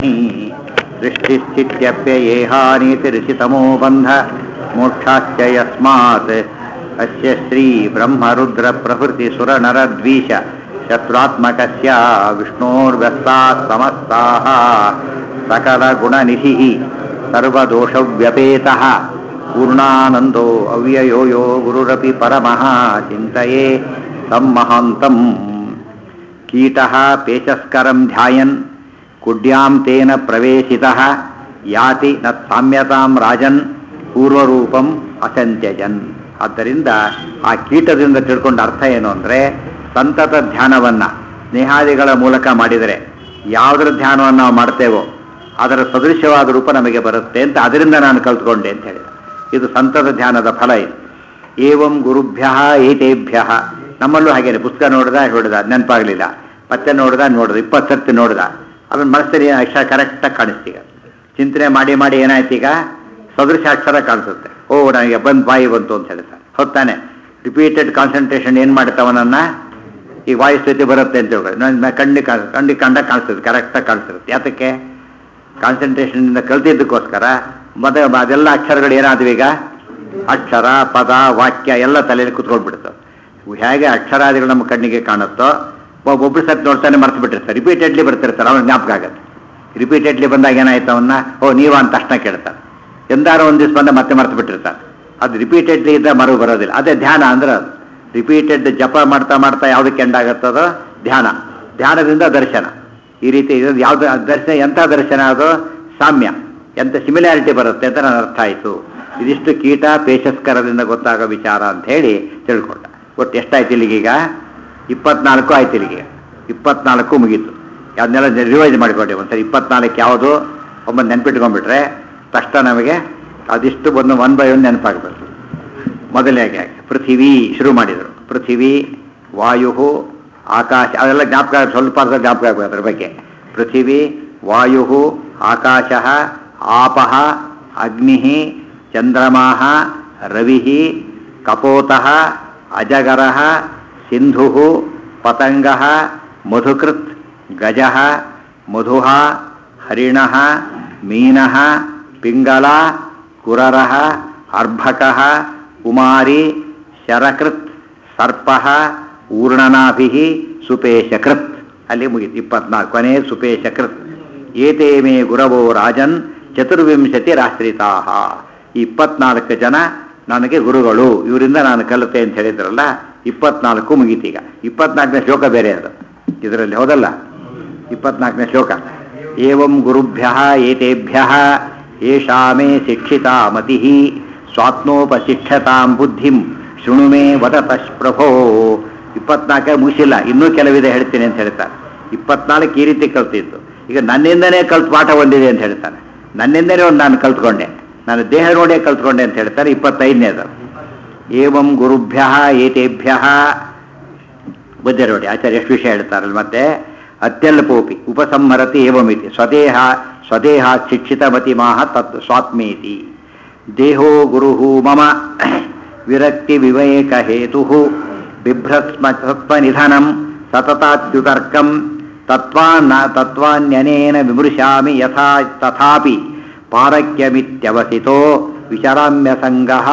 दृष्टिस्थित्यप्ययेहानीतिरिषितमो बन्ध मोक्षाश्च यस्मात् अस्य श्री ब्रह्मरुद्रप्रभृतिसुरनरद्वीष शत्रुत्मकस्य विष्णोर्व्यस्ताः समस्ताः सकलगुणनिधिः सर्वदोषव्यपेतः पूर्णानन्दो अव्ययो यो गुरुरपि परमः चिन्तये तन्महान्तम् कीटः पेचस्करं ध्यायन् कुड्यां तेन प्रवेशितः ಯಾತಿ ನ ಸಾಮ್ಯತಾಂ ರಾಜನ್ ಪೂರ್ವರೂಪಂ ಅಸಂತ್ಯಜನ್. ಆದ್ದರಿಂದ ಆ ಕೀಟದಿಂದ ತಿಳ್ಕೊಂಡ ಅರ್ಥ ಏನು ಅಂದರೆ, ಸಂತತ ಧ್ಯಾನವನ್ನು ಸ್ನೇಹಾದಿಗಳ ಮೂಲಕ ಮಾಡಿದರೆ ಯಾವುದರ ಧ್ಯಾನವನ್ನು ನಾವು ಮಾಡ್ತೇವೋ ಅದರ ಸದೃಶ್ಯವಾದ ರೂಪ ನಮಗೆ ಬರುತ್ತೆ ಅಂತ ಅದರಿಂದ ನಾನು ಕಲ್ತ್ಕೊಂಡೆ ಅಂತ ಹೇಳಿದ. ಇದು ಸಂತತ ಧ್ಯಾನದ ಫಲ. ಇದು ಏವಂ ಗುರುಭ್ಯ ಏತೇಭ್ಯ. ನಮ್ಮಲ್ಲೂ ಹಾಗೇನೆ ಪುಸ್ತಕ ನೋಡಿದ ನೆನಪಾಗಲಿಲ್ಲ, ಮತ್ತೆ ನೋಡಿದ 20 ಸರ್ತಿ ನೋಡಿದ, ಅದನ್ನ ಮನಸ್ಸಲ್ಲಿ ಅಕ್ಷರ ಕರೆಕ್ಟಾಗಿ ಕಾಣಿಸ್ತೀಗ. ಚಿಂತನೆ ಮಾಡಿ ಮಾಡಿ ಏನಾಯ್ತು, ಈಗ ಸದೃಶ ಅಕ್ಷರ ಕಾಣಿಸುತ್ತೆ. ಓ ನನಗೆ ಬಾಯಿ ಬಂತು ಅಂತ ಹೇಳ್ತಾರೆ. ಹೊತ್ತಾನೆ ರಿಪೀಟೆಡ್ ಕಾನ್ಸಂಟ್ರೇಷನ್ ಏನು ಮಾಡ್ತಾವನನ್ನ ಈ ವಾಯು ಸ್ಥಿತಿ ಬರುತ್ತೆ ಅಂತ ಹೇಳ್ತಾರೆ. ಕಣ್ಣಿಗೆ ಕಂಡಾಗ ಕಾಣಿಸ್ತದೆ, ಕರೆಕ್ಟಾಗಿ ಕಾಣಿಸಿರುತ್ತೆ. ಯಾತಕ್ಕೆ? ಕಾನ್ಸಂಟ್ರೇಷನಿಂದ ಕಲ್ತಿದ್ದಕ್ಕೋಸ್ಕರ. ಮತ್ತೆ ಅದೆಲ್ಲ ಅಕ್ಷರಗಳು ಏನಾದ್ವು ಈಗ, ಅಕ್ಷರ ಪದ ವಾಕ್ಯ ಎಲ್ಲ ತಲೆಯಲ್ಲಿ ಕುತ್ಕೊಂಡ್ಬಿಡ್ತು. ಹೇಗೆ ಅಕ್ಷರಾದಿಗಳು ನಮ್ಮ ಕಣ್ಣಿಗೆ ಕಾಣುತ್ತೋ, ಒಬ್ಬೊಬ್ರು ಸತ್ ನೋಡ್ತಾನೆ ಮರ್ತು ಬಿಟ್ಟಿರ್ತಾರೆ, ರಿಪೀಟೆಡ್ಲಿ ಬರ್ತಿರ್ತಾರೆ, ಅವ್ರಿಗೆ ಜ್ಞಾಪಕ ಆಗುತ್ತೆ. ರಿಪೀಟೆಡ್ಲಿ ಬಂದಾಗ ಏನಾಯ್ತು ಅವನ್ನ, ಓ ನೀವ ಅಂತ ತಕ್ಷಣ ಕೇಳ್ತಾರೆ. ಎಂದಾರು ಒಂದು ದಿವಸ ಬಂದ ಮತ್ತೆ ಮರ್ತು ಬಿಟ್ಟಿರ್ತಾರೆ. ಅದು ರಿಪೀಟೆಡ್ಲಿ ಇದ್ದ ಮರು ಬರೋದಿಲ್ಲ. ಅದೇ ಧ್ಯಾನ ಅಂದ್ರೆ ಅದು. ರಿಪೀಟೆಡ್ ಜಪ ಮಾಡ್ತಾ ಮಾಡ್ತಾ ಯಾವುದಕ್ಕೆ ಎಂಡಾಗುತ್ತದೋ ಧ್ಯಾನ. ಧ್ಯಾನದಿಂದ ದರ್ಶನ. ಈ ರೀತಿ ಯಾವ್ದು ದರ್ಶನ, ಎಂಥ ದರ್ಶನ ಅದು? ಸಾಮ್ಯ, ಎಂಥ ಸಿಮಿಲಾರಿಟಿ ಬರುತ್ತೆ ಅಂತ ನನ್ನ ಅರ್ಥ ಆಯಿತು. ಇದಿಷ್ಟು ಕೀಟ ಪೇಶಸ್ಕರದಿಂದ ಗೊತ್ತಾಗೋ ವಿಚಾರ ಅಂತ ಹೇಳಿ ತಿಳ್ಕೊಂಡ. ಒಟ್ಟು ಎಷ್ಟಾಯ್ತು ಇಲ್ಲಿಗೀಗ? 24 ಆಯ್ತು ಇಲ್ಲಿಗೆ. 24 ಮುಗೀತು. ಅದನ್ನೆಲ್ಲ ರಿವೈಸ್ ಮಾಡಿಕೊಟ್ಟೆ ಒಂದ್ಸರಿ. 24 ಯಾವುದು ಒಬ್ಬ ನೆನ್ಪಿಟ್ಕೊಂಡ್ಬಿಟ್ರೆ ತಕ್ಷಣ ನಮಗೆ ಅದಿಷ್ಟು ಬಂದು 1 by 1 ನೆನಪಾಗಬೇಕು. ಮೊದಲನೇಗೆ ಪೃಥಿವಿ ಶುರು ಮಾಡಿದರು. ಪೃಥಿವಿ, ವಾಯು, ಆಕಾಶ, ಅದೆಲ್ಲ ಜ್ಞಾಪಕ, ಸ್ವಲ್ಪ ಜ್ಞಾಪಕ ಆಗಬೇಕು ಅದ್ರ ಬಗ್ಗೆ. ಪೃಥಿವಿ, ವಾಯು, ಆಕಾಶ, ಆಪಃ, ಅಗ್ನಿ, ಚಂದ್ರಮಾ, ರವಿ, ಕಪೋತಃ, ಅಜಗರ, ಸಿಂಧು, ಪತಂಗ, ಮಧುಕೃತ್, ಗಜ, ಮಧು, ಹರಿಣ, ಮೀನ, ಪಿಂಗಲ, ಕುರರ, ಅರ್ಭಕ, ಕುಮಾರಿ, ಶರಕೃತ್, ಸರ್ಪ, ಊರ್ಣನಾಭಿ, ಸುಪೇಶಕೃತ್. ಅಲ್ಲಿ ಮುಗಿತು 24. ಕೊನೆ ಸುಪೇಶಕೃತ್. ಏತೇ ಮೇ ಗುರವೋ ರಾಜನ್ ಚತುರ್ವಿಂಶತಿರಾಶ್ರಿತಾ. ಈ 24 ಜನ ನನಗೆ ಗುರುಗಳು, ಇವರಿಂದ ನಾನು ಕಲಿತೆ ಅಂತ ಹೇಳಿದ್ರಲ್ಲ. 24 ಮುಗೀತೀಗ. 24ನೇ ಶ್ಲೋಕ ಬೇರೆ ಅದು ಇದರಲ್ಲಿ, ಹೌದಲ್ಲ? 24ನೇ ಶ್ಲೋಕ. ಏವಂ ಗುರುಭ್ಯ ಏತೇಭ್ಯ ಏಷಾ ಮೇ ಶಿಕ್ಷಿತಾ ಮತಿ ಸ್ವಾತ್ಮೋಪಶಿಕ್ಷತಾಂ ಬುದ್ಧಿಂ ಶೃಣು ಮೇ ವದತಃ ಪ್ರಭೋ. 24 ಮುಗಿಸಿಲ್ಲ, ಇನ್ನೂ ಕೆಲವಿದೆ ಹೇಳ್ತೀನಿ ಅಂತ ಹೇಳ್ತಾರೆ. 24 ಈ ರೀತಿ ಕಲ್ತಿತ್ತು. ಈಗ ನನ್ನಿಂದನೇ ಕಲ್ತು ಪಾಠ ಹೊಂದಿದೆ ಅಂತ ಹೇಳ್ತಾನೆ. ನನ್ನಿಂದನೇ ಒಂದು ನಾನು ಕಲ್ತ್ಕೊಂಡೆ, ನಾನು ದೇಹ ನೋಡೇ ಕಲ್ತ್ಕೊಂಡೆ ಅಂತ ಹೇಳ್ತಾರೆ. 25ನೇದು. ಏವಂ ಗುರುಭ್ಯ ಏತೇಭ್ಯ ಬುದ್ಧಿ ನೋಡಿ ಆಚಾರ್ಯ ಎಷ್ಟು ವಿಷಯ ಹೇಳ್ತಾರಲ್ಲ. ಮತ್ತೆ ಅತ್ಯಲ್ಪೋಪಿ ಉಪಸಂಹರತಿ ಏವಮಿತಿ ಸ್ವದೇಹ ಶಿಕ್ಷಿತಮತಿ ಮಾಹ ತತ್ ಸ್ವಾತ್ಮೇತಿ. ದೇಹೋ ಗುರು ಮಮ ವಿರಕ್ತಿ ವಿವೇಕ ಹೇತು ಬಿಭ್ರತ್ಸ್ಮನಿಧನಂ ಸತತಾತ್ಯುತರ್ಕಂ ತತ್ವಾನ್ಯನೇನ ವಿಮೃಶಾಮಿ ಯಥಾ ತಥಾಪಿ ಪಾರಕ್ಯಮಿತ್ಯವಸಿತೋ ವಿಚರಾಮ್ಯ ಸಂಗಃ.